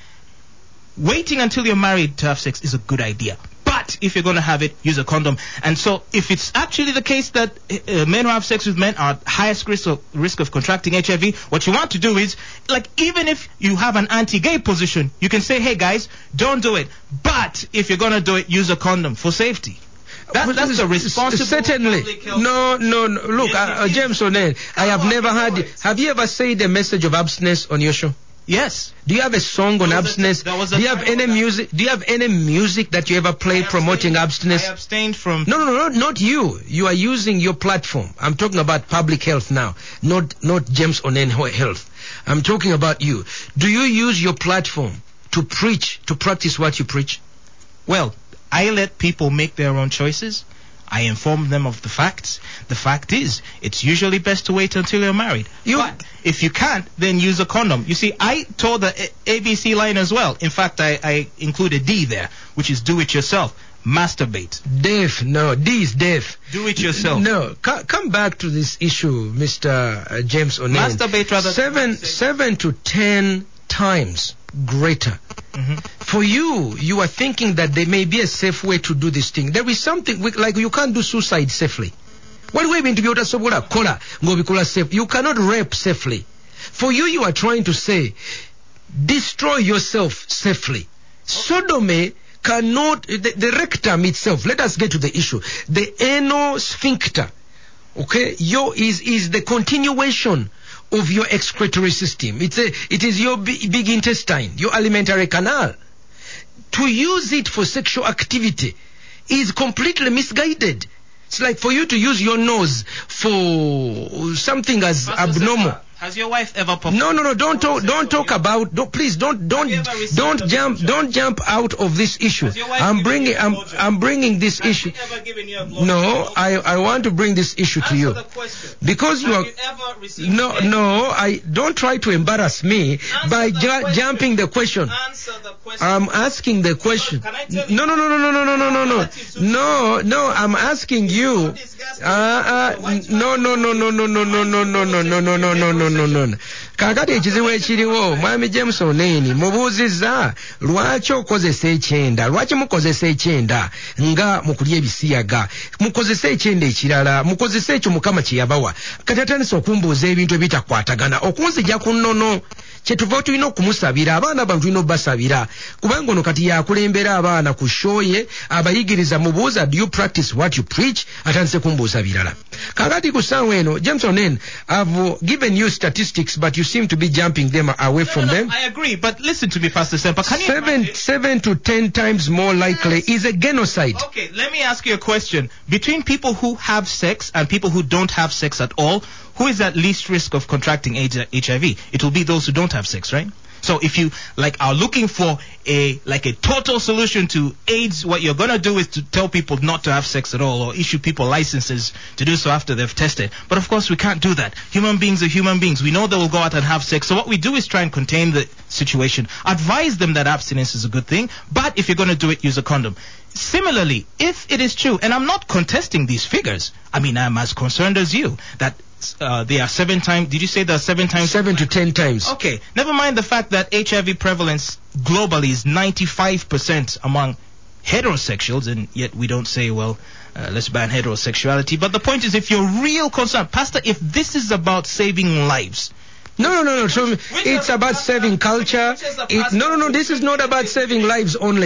Waiting until you're married to have sex is a good idea. But if you're going to have it, use a condom. And so if it's actually the case that uh, men who have sex with men are at highest risk of, risk of contracting H I V, what you want to do is, like, even if you have an anti-gay position, you can say, hey guys, don't do it. But if you're going to do it, use a condom for safety. That, But that's a responsible certainly. public health. No, no, no. Look, Yes, uh, uh, it is. James O'Neill, I have Come on, never you know heard. it. Have you ever said a message of abstinence on your show? Yes. Do you have a song on There was a- abstinence? there was a Do you have time any of that. music? Do you have any music that you ever played I promoting abstained- abstinence? I abstained from... No, no, no, not, not you. You are using your platform. I'm talking about public health now, not not James Onen Health. I'm talking about you. Do you use your platform to preach, to practice what you preach? Well, I let people make their own choices. I inform them of the facts. The fact is, it's usually best to wait until you're married. You- But if you can't, then use a condom. You see, I told the A- ABC line as well. In fact, I, I included D there, which is do it yourself. Masturbate. Deaf, no. D is deaf. Do it yourself. No, co- come back to this issue, Mister Uh, James Onen. Masturbate rather than Seven, sex. seven to ten times greater. Mhm. For you, you are thinking that there may be a safe way to do this thing. There is something we- like you can't do suicide safely. Waliwo ebintu byotasobola kukola ng'obikola safe. You cannot rape safely. For you, you are trying to say, destroy yourself safely. Sodomy cannot, the, the rectum itself, let us get to the issue. The anal sphincter, okay, yo is, is the continuation of your excretory system. It's a, it is your big, big intestine, your alimentary canal. To use it for sexual activity is completely misguided. It's like for you to use your nose for something as Pastor abnormal. Sefa, has your wife ever performed? No, no, no! Don't talk. Don't talk about. Don't, please, don't, don't, you ever received don't a jump. blowjob? Don't jump out of this issue. Has your wife I'm given bringing. you a I'm, blowjob? I'm bringing this Has issue. she ever given you a blowjob? No, I, I want to bring this issue to Answer you the question. because you Have are. you ever received No, head? no, I don't try to embarrass me Answer by the ju- question. jumping the question. Answer the question. I'm asking the question. Can I tell you? No, no, no, no, no, no, no, no, no, no, Relatives who- no, no. I'm asking you. So disgusting. Uh, uh, no, no, no, no, no, no, no, no, no, no, no, no, no, no, no, no, no. Kakati ekizibu ekiriwo mwami James Onen mubuuzizza lwaki okozesa ekyenda, lwaki mukozesa ekyenda nga mukulya ebisiyaga, mukozesa ekyenda ekirala, mukozesa ekyo Mukama kye yabawa. Kati atandise okumbuuza ebintu ebitakwatagana okunzija ku nnono. Kyetuva tulina okumusabira, abaana bano tulina obbasabira kubanga ono kati yakulembera abaana ku show ye, abayigiriza mubuuza, do you practice what you preach? Atandise kumbuuza birala. Kakati ku ssaawa eno James Onen, I've given you statistics but you seem to be jumping them away No, from no, no, them. I agree, but listen to me, Pastor Semper. Can you Seven, imagine? seven to ten times more likely Yes. is a genocide. Okay, let me ask you a question. Between people who have sex and people who don't have sex at all, who is at least risk of contracting H I V? It will be those who don't have sex, right? So if you like are looking for a like a total solution to AIDS, what you're gonna do is to tell people not to have sex at all or issue people licenses to do so after they've tested. But of course we can't do that. Human beings are human beings. We know they will go out and have sex. So what we do is try and contain the situation. Advise them that abstinence is a good thing, but if you're gonna do it, use a condom. Similarly, if it is true, and I'm not contesting these figures, I mean I'm as concerned as you that uh, they are seven times. Did you say there are seven times? Seven to ten times. Okay, never mind the fact that H I V prevalence globally is ninety-five percent among heterosexuals, and yet we don't say, well, uh, let's ban heterosexuality. But the point is, if you're real concerned, Pastor, if this is about saving lives, No, no, no, no. So which it's is about the- saving culture. which is the It, no, no, no. pastor This is not about saving lives only.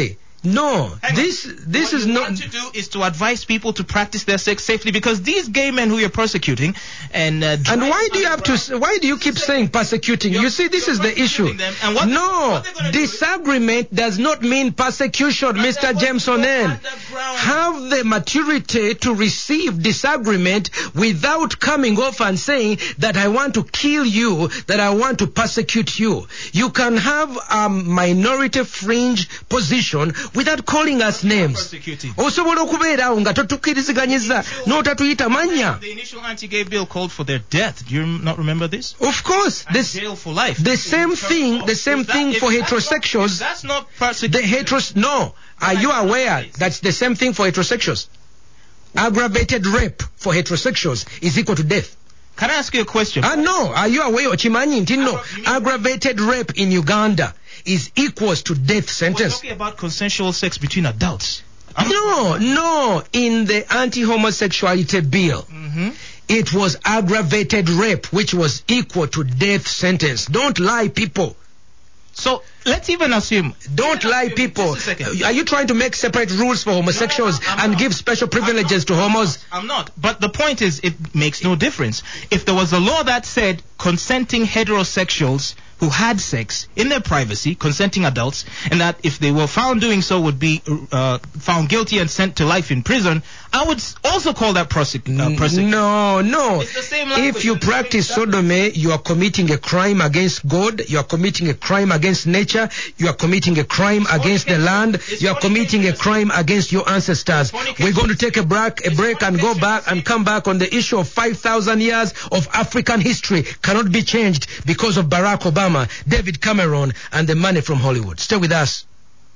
No, Hang this on. this what is you not. want to do is to advise people to practice their sex safely, because these gay men who you're persecuting and uh, And why do you have to? s- Why do you keep saying persecuting? You see, this is the issue. persecuting them, and what- No, what they're gonna do is- disagreement does not mean persecution, Mister then what James you go Onen. underground? Have the maturity to receive disagreement without coming off and saying that I want to kill you, that I want to persecute you. You can have a minority fringe position without calling us names. Persecuting. Osobola okubeera awo nga totukkiriziganyizza n'otatuyita mannya. The initial anti-gay bill called for their death. Do you not remember this? Of course, And this jail for life. the same thing, the same If that- thing if for that's not- heterosexuals. if That's not The persecution. heteros no. Are you aware that's the same thing for heterosexuals? Aggravated rape for heterosexuals is equal to death. Can I ask you a question? Ah no. Are you aware okimanyi nti no? Aggra- you mean- Aggravated rape in Uganda is equals to death We're sentence. talking about consensual sex between adults. I'm- No, no. In the anti-homosexuality bill, Mhm. it was aggravated rape, which was equal to death sentence. Don't lie, people. So let's even assume. Don't even lie, assume- people. Just a second. Are you trying to make separate rules for homosexuals No, I'm and not. give special privileges to I'm not. homos? I'm not. But the point is, it makes no difference. If there was a law that said consenting heterosexuals who had sex in their privacy, consenting adults, and that if they were found doing so would be uh, found guilty and sent to life in prison, I would s- also call that prosec- uh, persecution. No, no. It's the same language. If you It's the same practice language. sodomy, you are committing a crime against God, you are committing a crime against nature, you are committing a crime against the land, It's you are committing a fornication. crime against your ancestors. Fornication. We're going to take a break, a It's break and go fornication. back and come back on the issue of five thousand years of African history cannot be changed because of Barack Obama, David Cameron, and the money from Hollywood. Stay with us.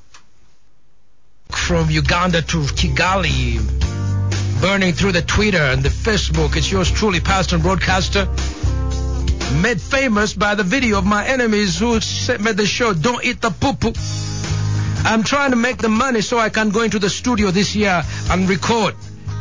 From Uganda to Kigali, burning through the Twitter and the Facebook, it's yours truly, pastor and broadcaster, made famous by the video of my enemies who sent me the show, Don't Eat the Poo-Poo. I'm trying to make the money so I can go into the studio this year and record.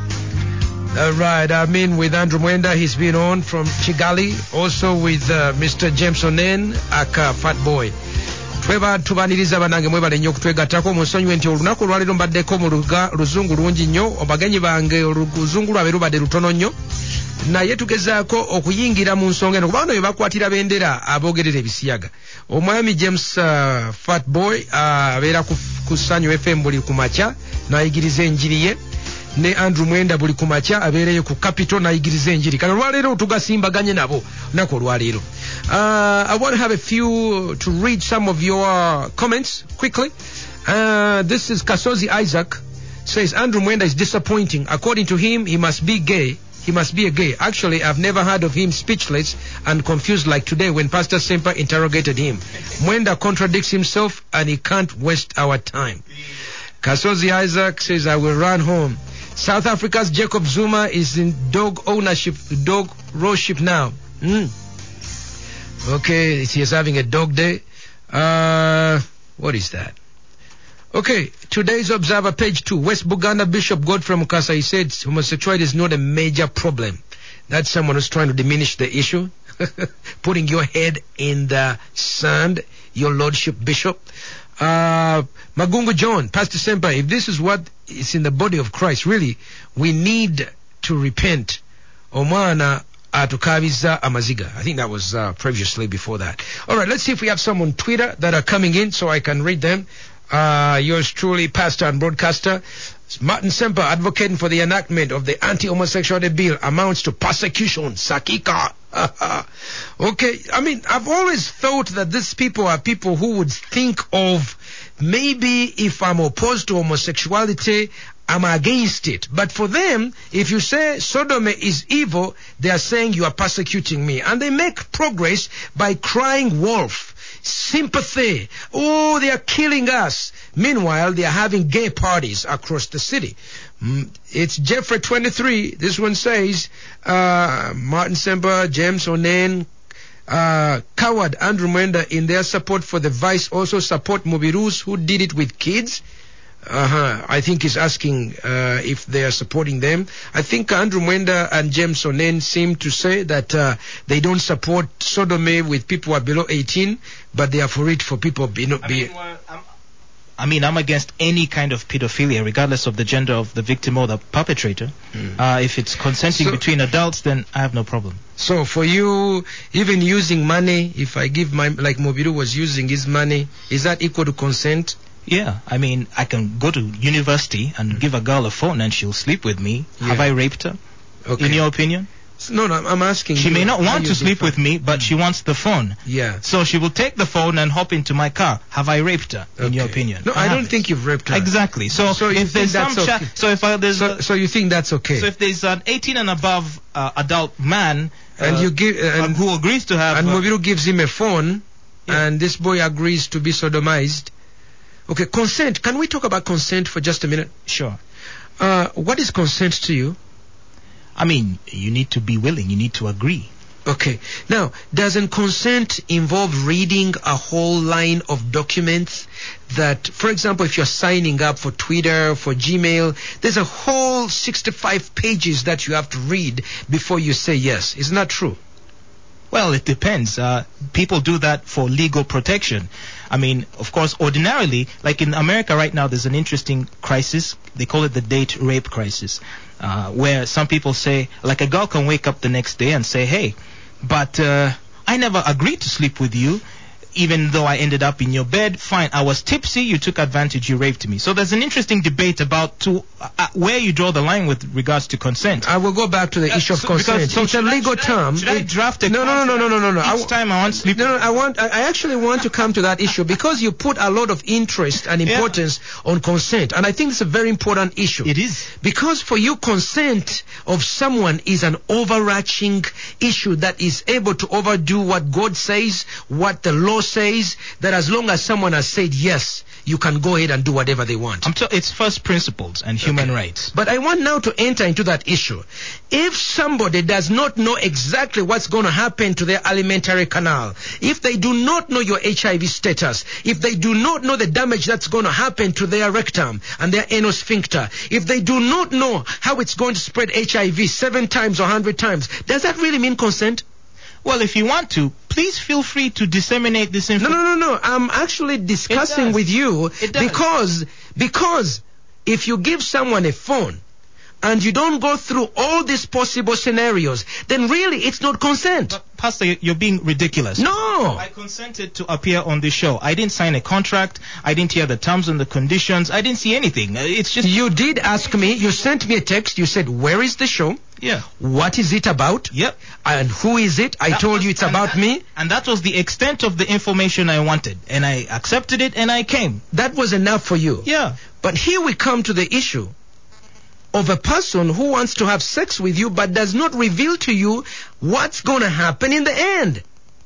All right, I mean with Andrew Mwenda, he's been on from Kigali, also with uh, Mister James Onen, aka Fat Boy. Tweba tubaniriza banange mwebale nnyo okutwegattako mu nsonyiwe nti olunaku olwaleero mbaddeko mu luga- luzungu lungi nnyo, abagenyi bange oluzungu lwabwe lubadde lutono nnyo, naye tugezaako okuyingira mu nsonga eno kubanga bano bakwatira bendera aboogerera ebisiyaga. Omwami James uh, Fat Boy uh, abeera ku, ku Sanyu F M buli ku makya n'ayigiriza enjiri ye, ne Andrew Mwenda buli ku makya abeereyo ku Capital n'ayigiriza enjiri. Kano olwaleero tugasimbaganye nabo lunaku olwaleero. Uh, I want to have a few to read some of your comments quickly. Uh, this is Kasozi Isaac says Andrew Mwenda is disappointing. According to him, he must be gay. He must be a gay. Actually, I've never heard of him speechless and confused like today when Pastor Semper interrogated him. Mwenda contradicts himself and he can't waste our time. Kasozi Isaac says, I will run home. South Africa's Jacob Zuma is in dog ownership, dog rowship now. Mm. Okay, he is having a dog day. Uh, what is that? Okay, today's Observer, page two. West Buganda Bishop Godfrey Mukasa, he said homosexuality is not a major problem. That's someone who's trying to diminish the issue. Putting your head in the sand, your lordship, Bishop. Uh, Magungu John, Pastor Semper, if this is what is in the body of Christ, really, we need to repent. Omwana atukabiza amaziga. I think that was uh, previously before that. All right, let's see if we have some on Twitter that are coming in so I can read them. Uh, yours truly, pastor and broadcaster. Martin Semper, advocating for the enactment of the anti-homosexuality bill, amounts to persecution. Sakika. Okay, I mean, I've always thought that these people are people who would think of maybe if I'm opposed to homosexuality, I'm against it. But for them, if you say sodomy is evil, they are saying you are persecuting me. And they make progress by crying wolf. Sympathy. Oh, they are killing us. Meanwhile, they are having gay parties across the city. Mm, it's Jeffrey twenty-three. This one says, uh, Martin Semper, James Onen, uh, Coward, Andrew Mwenda, in their support for the vice, also support Mubirus who did it with kids. Uh-huh. I think he's asking uh, if they are supporting them. I think Andrew Mwenda and James Onen seem to say that uh, they don't support sodomy with people who are below eighteen, but they are for it for people below. I mean, well, I'm, I mean, I'm against any kind of pedophilia, regardless of the gender of the victim or the perpetrator. Mm. Uh, if it's consenting so, between adults, then I have no problem. So for you, even using money, if I give my, like Mobiru was using his money, is that equal to consent? Yeah, I mean, I can go to university and mm. give a girl a phone and she'll sleep with me. Yeah. Have I raped her? Okay. In your opinion? No, no, I'm asking She you, may not want to sleep with me, but mm. she wants the phone. Yeah. So she will take the phone and hop into my car. Have I raped her, in okay. your opinion? No, I, I don't haven't. think you've raped her. Exactly. So, so if there's some okay. cha- so if I, there's so, a, so you think that's okay? So if there's an eighteen and above uh, adult man and uh, you give uh, and, who agrees to have and uh, Mobiru gives him a phone, yeah. and this boy agrees to be sodomized. Okay, consent. Can we talk about consent for just a minute? Sure. Uh, what is consent to you? I mean, you need to be willing. You need to agree. Okay. Now, doesn't consent involve reading a whole line of documents that, for example, if you're signing up for Twitter, for Gmail, there's a whole sixty-five pages that you have to read before you say yes. Isn't that true? Well, it depends. Uh, people do that for legal protection. I mean, of course, ordinarily, like in America right now, there's an interesting crisis. They call it the date rape crisis, uh, where some people say, like a girl can wake up the next day and say, hey, but uh, I never agreed to sleep with you, even though I ended up in your bed. Fine, I was tipsy, you took advantage, you raped me. So there's an interesting debate about to uh, where you draw the line with regards to consent. I will go back to the uh, issue of so consent. Because, so it's a legal I, should term. I, should I draft a no, no, no, no, no, no, no. Each I, time I want sleep. No, no, I want. I, I actually want to come to that issue because you put a lot of interest and importance yeah. on consent, and I think it's a very important issue. It is because for you, consent of someone is an overarching issue that is able to overdo what God says, what the law says. That as long as someone has said yes, you can go ahead and do whatever they want. I'm t- it's first principles and human okay. rights. But I want now to enter into that issue. If somebody does not know exactly what's going to happen to their alimentary canal, if they do not know your H I V status, if they do not know the damage that's going to happen to their rectum and their anal sphincter, if they do not know how it's going to spread H I V seven times or one hundred times, does that really mean consent? Well, if you want to, please feel free to disseminate this information. No, no, no, no. I'm actually discussing with you because because if you give someone a phone and you don't go through all these possible scenarios, then really it's not consent. But Pastor, you're being ridiculous. No. I consented to appear on this show. I didn't sign a contract. I didn't hear the terms and the conditions. I didn't see anything. It's just... You did ask me. You sent me a text. You said, where is the show? Yeah. What is it about? Yep. And who is it? I that told was, you it's about that, me. And that was the extent of the information I wanted. And I accepted it and I came. That was enough for you. Yeah. But here we come to the issue of a person who wants to have sex with you but does not reveal to you what's going to happen in the end.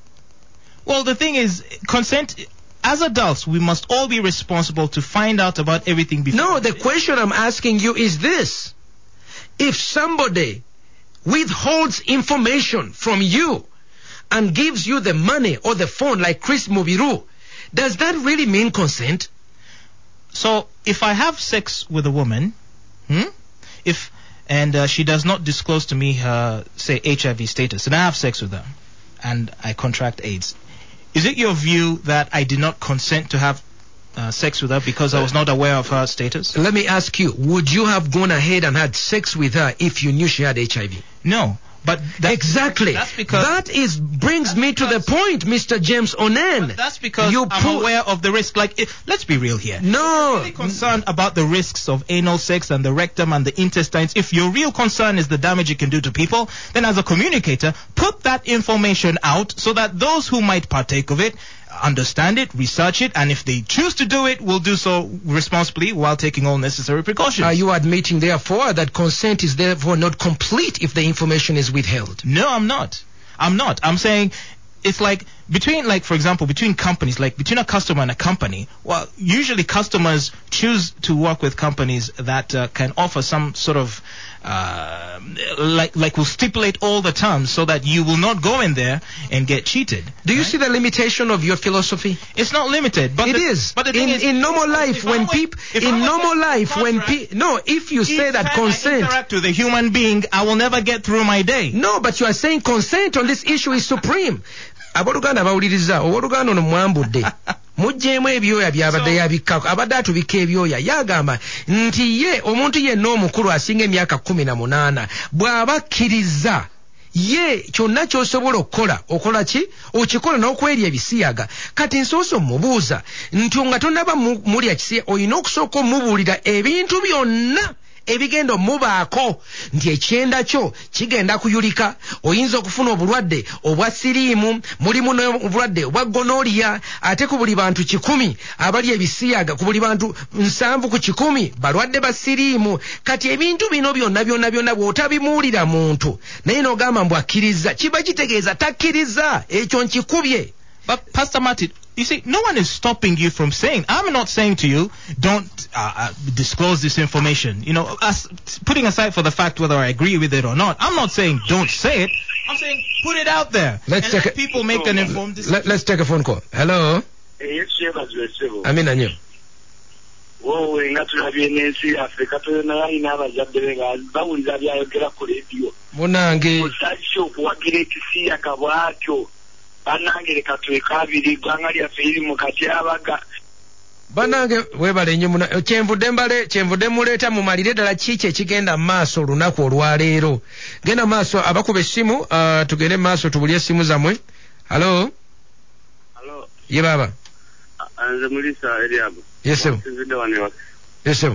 Well, the thing is, consent... As adults, we must all be responsible to find out about everything before... No, the question I'm asking you is this. If somebody withholds information from you and gives you the money or the phone like Chris Mobiru, does that really mean consent? So, if I have sex with a woman, hmm, if and uh, she does not disclose to me her, say, H I V status, and I have sex with her, and I contract AIDS, is it your view that I did not consent to have uh, sex with her because I was not aware of her status? Let me ask you, would you have gone ahead and had sex with her if you knew she had H I V? No. But that's, exactly. That's because that is brings me to the point, Mister James Onen. But that's because you I'm pu- aware of the risk. Like, it, let's be real here. No. If you're really concerned about the risks of anal sex and the rectum and the intestines, if your real concern is the damage it can do to people, then as a communicator, put that information out so that those who might partake of it understand it, research it, and if they choose to do it, will do so responsibly while taking all necessary precautions. Are you admitting, therefore, that consent is therefore not complete if the information is withheld? No, I'm not. I'm not. I'm saying it's like between, like, for example, between companies, like between a customer and a company, well, usually customers choose to work with companies that uh, can offer some sort of, uh, like, like will stipulate all the terms so that you will not go in there and get cheated. Do you right? see the limitation of your philosophy? It's not limited, but it the, is. But the thing in, is, in normal life, when people, in normal life, when people, no, if you say that consent, I interact with a human being, I will never get through my day. No, but you are saying consent on this issue is supreme. Abooluganda bawuliriza owooluganda ono mwambudde mujjeemu ebyoya byabadde yabikkako abadde atubika ebyoya yagamba nti ye omuntu yenna omukulu asinga emyaka kumi na munaana bw'aba akkiriza ye kyonna ky'osobola okukola okola ki okikola n'okwerya ebisiyaga kati nsoose omubuuza nti nga tonnaba mulya kisiyaga olina okusooka omubuulira ebintu byonna ebigenda omubaako nti ekyenda kyo kigenda kuyulika oyinza okufuna obulwadde obwa siriimu mulimu n'obulwadde obwa gonoliya ate ku buli bantu kikumi abali ebisiyaga ku buli bantu nsanvu ku kikumi balwadde ba siriimu kati ebintu bino byonna byonna byonna bw'otabimuwulira muntu naye n'ogamba mbu akkiriza kiba kitegeeza takkiriza ekyo nkikubye. But Pastor Martin, you see, no one is stopping you from saying. I'm not saying to you, don't uh, uh, disclose this information. You know, as, putting aside for the fact whether I agree with it or not, I'm not saying don't say it. I'm saying put it out there. Let's and take let a, people make an informed decision. Let, let's take a phone call. Hello? Amina nyo. wowe nga tulabye n'ensi yaffe katonda yalina abazadde be nga bawulira byayogera ku leediyo munange osaalise okuwagira ekisiyaga bwatyo bannange leka twekabiri eggwanga lyaffe liri mu katyabaga banange webale nnyo muna kyenvudde mbale kyenvudde muleeta mumalire ddala kiki ekigenda mu maaso olunaku olwaleero genda maaso abakuba essimu uh, tugende mu maaso tubulye essimu zammwe. Halo halo ye baba nze mulisa eriago yesebo yesebo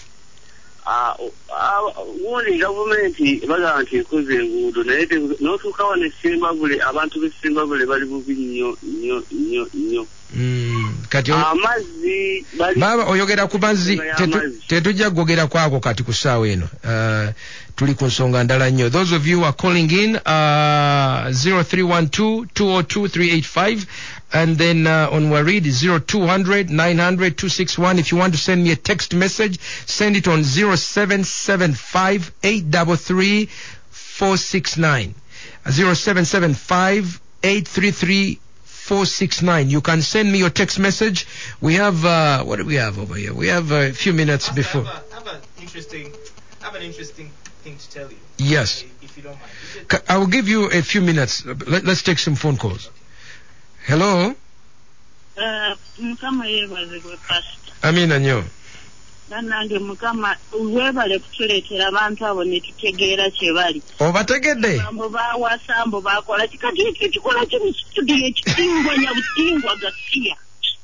ah woni gavumenti bagamba nti ekoze enguudo naye n'otuuka wano esimbabule abantu b'esimbabule bali bubi nnyo nnyo nnyo nnyo kati amazzi baba oyogera ku mazzi tetujja kugogera kwako kati ku ssaawa eno tuli ku nsonga ndala nnyo. Those of you who are calling in uh, zero three one two, two oh two, three eight five and then uh, on Warid zero two hundred, nine hundred, two six one. If you want to send me a text message, send it on zero seven seven five, eight three three, four six nine zero seven seven five, eight three three, four six nine. You can send me your text message. We have uh, what do we have over here? We have a few minutes Pastor, before. I have, a, I have an interesting I have an interesting thing to tell you. Yes. Uh, if you don't mind. It, I will give you a few minutes. Let, let's take some phone calls. Okay. Hello? Uh, mukama yebaze gwe pastor. Amina nnyo. Bannange mukama webale kutuleetera abantu abo ne tutegeera kye bali. Obategedde? Mbo baawasa mbo baakola kikati ekyo kikola kye mu studio ekitimbwa nyabutingwa gasiya.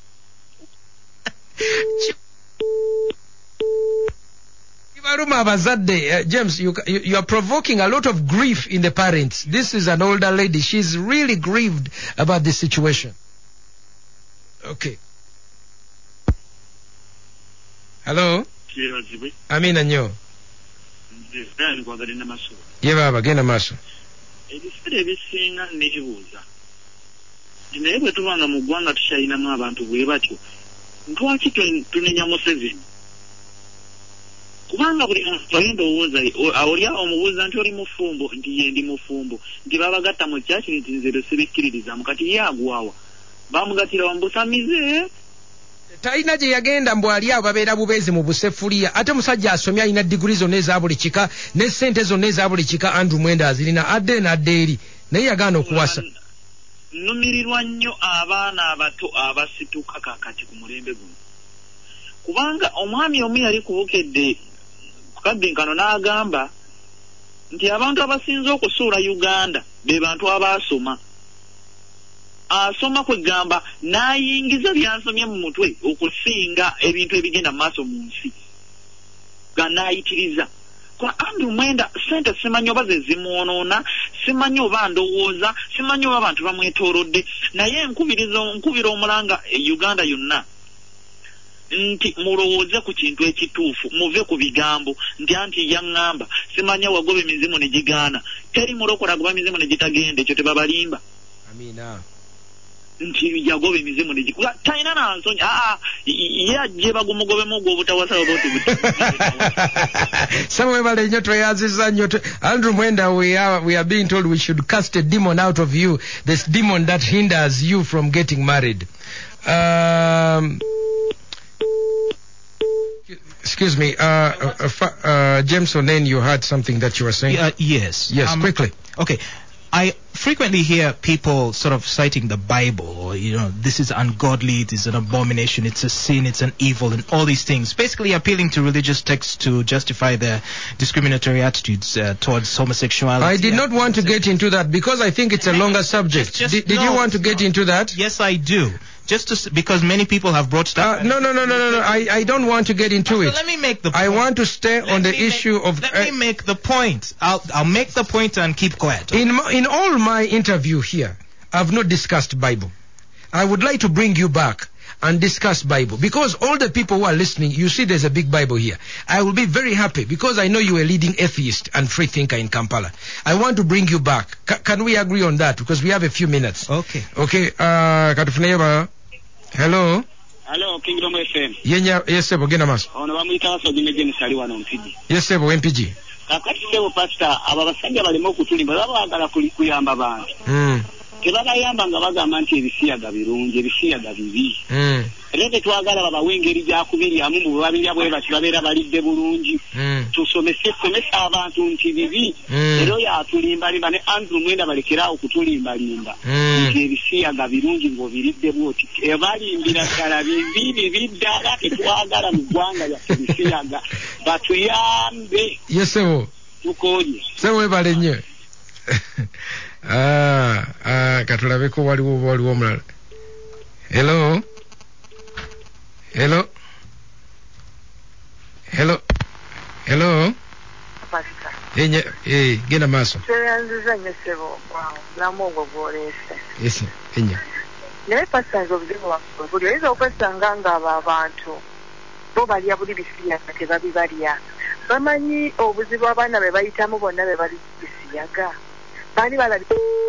Kibaluma abazadde, uh, James, you, you, you are provoking a lot of grief in the parents. This is an older lady. She's really grieved about this situation. Okay. Hello? Amina nnyo. Ye baba genda maaso. Ebiseera ebisinga neebuuza naye bwe tubanga mu ggwanga tukyalinamu abantu bwe batyo lwaki tunenya Museveni kubanga buli muntu agenda owooza oli awo omubuuza nti oli mufumbo nti ye ndi mufumbo nti babagatta mu kyaki nti nze lwe sibikkiririzamu kati ye agwawa bamugatira wambusamize talina gye yagenda mbu ali awo babeera bubeezi mu busefuliya ate musajja asomye alina diguri zonna eza buli kika ne ssente zonna eza buli kika Andrew Mwenda azirina adde n'adde eri naye yagaana okuwasa. Nnumirirwa nnyo abaana abato abasituka kaakati ku mulembe guno kubanga omwami omu yali kubukedde ku kabbinkano n'agamba nti abantu abasinze okusuula Uganda be bantu abaasoma asoma kwegamba n'ayingiza byansomye mu mutwe okusinga ebintu ebigenda mu maaso mu nsi ga n'ayitiriza kwa Andrew Mwenda sente simanyi oba ze zimwonoona simanyi oba ndowooza simanyi oba abantu bamwetoolodde naye nkubiriza nkubira omulanga e Uganda yonna nti mulowooze ku kintu ekituufu muve ku bigambo nti anti yaŋŋamba simanyi wagoba emizimu ne gigaana teri mulokola agoba emizimu ne gitagenda ekyo tebabalimba. Amina. Nti yagoba emizimu ne gikuba talina nansonyi aa ye ajje bagumugobemu ogwo obutawasa oba otibuti. Somewhere bale nnyo tweyanziza nnyo. Andrew Mwenda, we are, we are being told we should cast a demon out of you, this demon that hinders you from getting married. Um, excuse me, uh, uh, uh, uh, James Onen, you had something that you were saying? Uh, yes. Yes, um, quickly. Okay. I frequently hear people sort of citing the Bible, or, you know, this is ungodly, it is an abomination, it's a sin, it's an evil, and all these things. Basically appealing to religious texts to justify their discriminatory attitudes uh, towards homosexuality. I did not want to get into that because I think it's a longer subject. Just, did did no, you want to get no. into that? Yes, I do. Just to, s- because many people have brought stuff. Uh, no, no, no, no, no, no. I, I don't want to get into So it. let me make the point. I want to stay Let on the me make- issue of... Let uh, me make the point. I'll, I'll make the point and keep quiet. in, my- in all my interview here, I've not discussed Bible. I would like to bring you back and discuss Bible because all the people who are listening, you see there's a big Bible here. I will be very happy because I know you're a leading atheist and free thinker in Kampala. I want to bring you back. Ca- can we agree on that? Because we have a few minutes. Okay. Okay, uh, katufuneye hello? Hello, Kingdom F M. Yenya, yes, sebo, genda maso. Ono bamuyita Basojine James ali wano Mpigi. Yes, sebo, M P G. Kakati sebo pastor, abo basajja balema okutulimba baba baagala kuli- kuyamba bantu. Mm, Tebabayamba nga bagamba nti ebisiyaga birungi, ebisiyaga bibi. mm, Era tetwagala babawe engeri gyakubiryamu mu babirya bwe bati babeera balidde bulungi. mm, Tusomese somesa abantu nti bibi. Mm. Era oyo atulimbalimba ne Andrew Mwenda balekeraawo kutulimbalimba. Mm. Nti ebisiyaga birungi ng'obiridde bwoti. Ebalimbira ddala bibi bibi ddala tetwagala mu ggwanga lyaffe ebisiyaga. Batuyambe yes, sebo. tukoonye. Sebo webale nnyo. ah, ah, katulabeko waliwo waliwo omulala. Hello? Hello? Hello? Hello? Pastor. Enya, eh, genda maaso. Kyeyanziza nnyo ssebo bulamu obwo bw'oleese. Yes, enya. Naye pastor nze obuzibu waffe buli oyinza okwesanga ng'abo abantu bo balya buli bisiyaga tebabibalya. Bamanyi obuzibu abaana be bayitamu bonna be bali bisiyaga. Baali balabi.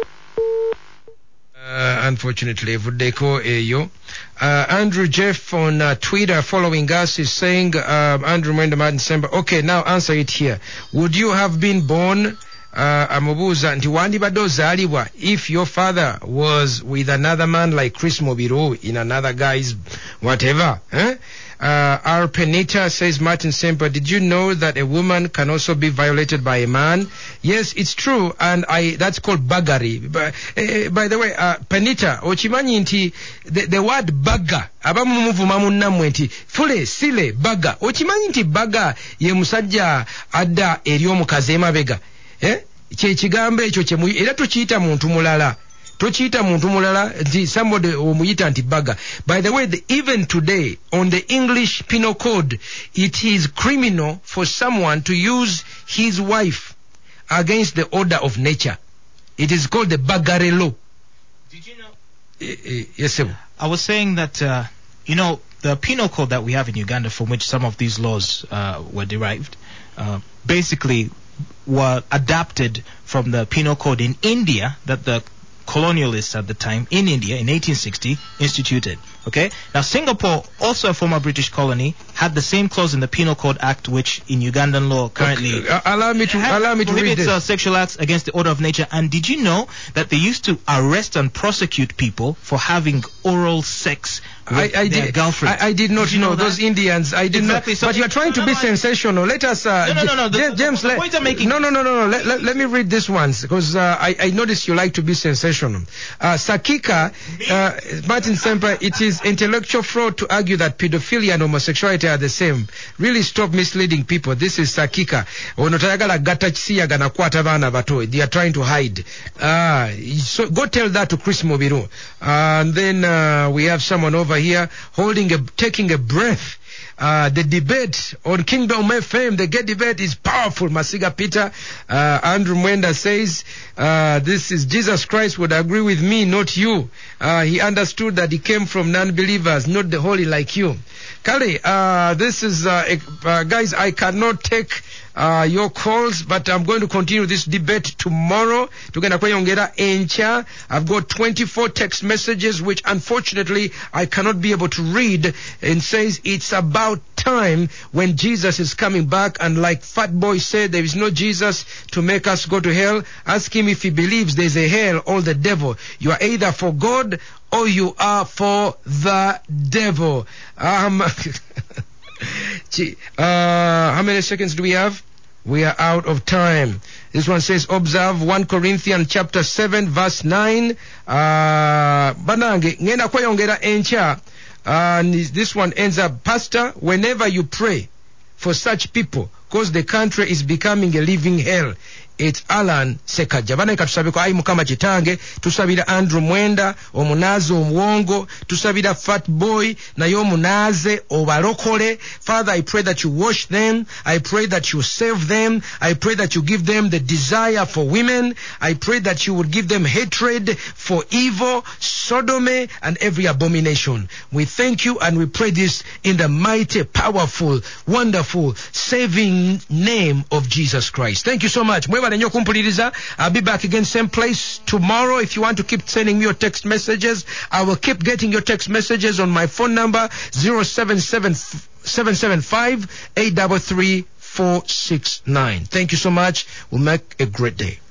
Uh, unfortunately, Vudeko Eyo. Uh, Andrew Jeff on uh, Twitter following us is saying, um, Andrew Mwenda Martin Semba, okay, now answer it here. Would you have been born, uh, amubuuza nti wandibadde ozaalibwa if your father was with another man like Chris Mobiru in another guy's whatever? Eh? Uh, our Penita says, Martin Semper, did you know that a woman can also be violated by a man? Yes, it's true, and I that's called buggery. But, uh, by the way, uh, Penita, ochimanyi nti the, the word bugger, abamu muvuma munnammwe nti fule sile bugger. Ochimanyi nti bugger ye musajja adda eri omukazi emabega. Eh? Kye kigambo ekyo kye muyi era tukiyita muntu mulala. Tochita muntu mulala nti somebody omuyita nti bugger. By the way, the, even today on the English Penal Code, it is criminal for someone to use his wife against the order of nature. It is called the buggery law. Did you know? Eh, eh, yes, sir. I was saying that, uh, you know, the penal code that we have in Uganda, from which some of these laws uh, were derived, uh, basically were adapted from the penal code in India that the colonialists at the time in India in eighteen sixty instituted. Okay, now Singapore, also a former British colony, had the same clause in the Penal Code Act, which in Ugandan law currently Okay, uh, allow me to allow me to read prohibits this. uh, sexual acts against the order of nature. And did you know that they used to arrest and prosecute people for having oral sex with I, I their did. girlfriends? I, I did not Did you know, know that? those Indians. I did Exactly, not. so- but you are trying to no, be no, I- sensational. Let us. Uh, No, no, no, no, the- J- the- James, the let, point I'm making- No, no, no, no, no. Let, let, let me read this once because uh, I, I noticed you like to be sensational. Uh, Sakika, uh, Martin Semper, it is intellectual fraud to argue that pedophilia and homosexuality are the same. Really stop misleading people. This is Sakika. Ono tayagala gatta kisiyaga na kwata baana bato. They are trying to hide. Uh, so go tell that to Chris Mobiru. Uh, and then uh, we have someone over here holding a, taking a breath. Uh, the debate on Kingdom F M, the gay debate is powerful. Masiga Peter, uh, Andrew Mwenda says, uh, this is Jesus Christ would agree with me, not you. Uh, he understood that he came from non-believers, not the holy like you. Kale, uh, this is, uh, uh, guys, I cannot take uh, your calls, but I'm going to continue this debate tomorrow. Tugenda kweyongera encha. I've got twenty-four text messages, which unfortunately I cannot be able to read, and says it's about time when Jesus is coming back. And like Fat Boy said, there is no Jesus to make us go to hell. Ask him if he believes there's a hell or the devil. You are either for God or you are for the devil. Um, Gee, uh, how many seconds do we have? We are out of time. This one says, observe First Corinthians chapter seven verse nine. Uh, banange, ngenda kweyongera encha. Uh, this one ends up, Pastor, whenever you pray for such people, because the country is becoming a living hell. It's Alan Sekaja. Bana katusabiko ayi mukama kitange, tusabira Andrew Mwenda, omunaze omuwongo, tusabira Fat Boy, na yo munaze obalokole. Father, I pray that you wash them. I pray that you save them. I pray that you give them the desire for women. I pray that you would give them hatred for evil, sodomy, and every abomination. We thank you and we pray this in the mighty, powerful, wonderful, saving name of Jesus Christ. Thank you so much. I'll be back again same place tomorrow. If you want to keep sending me your text messages, I will keep getting your text messages on my phone number zero seven seven seven five eight three three four six nine. Thank you so much. We'll make a great day.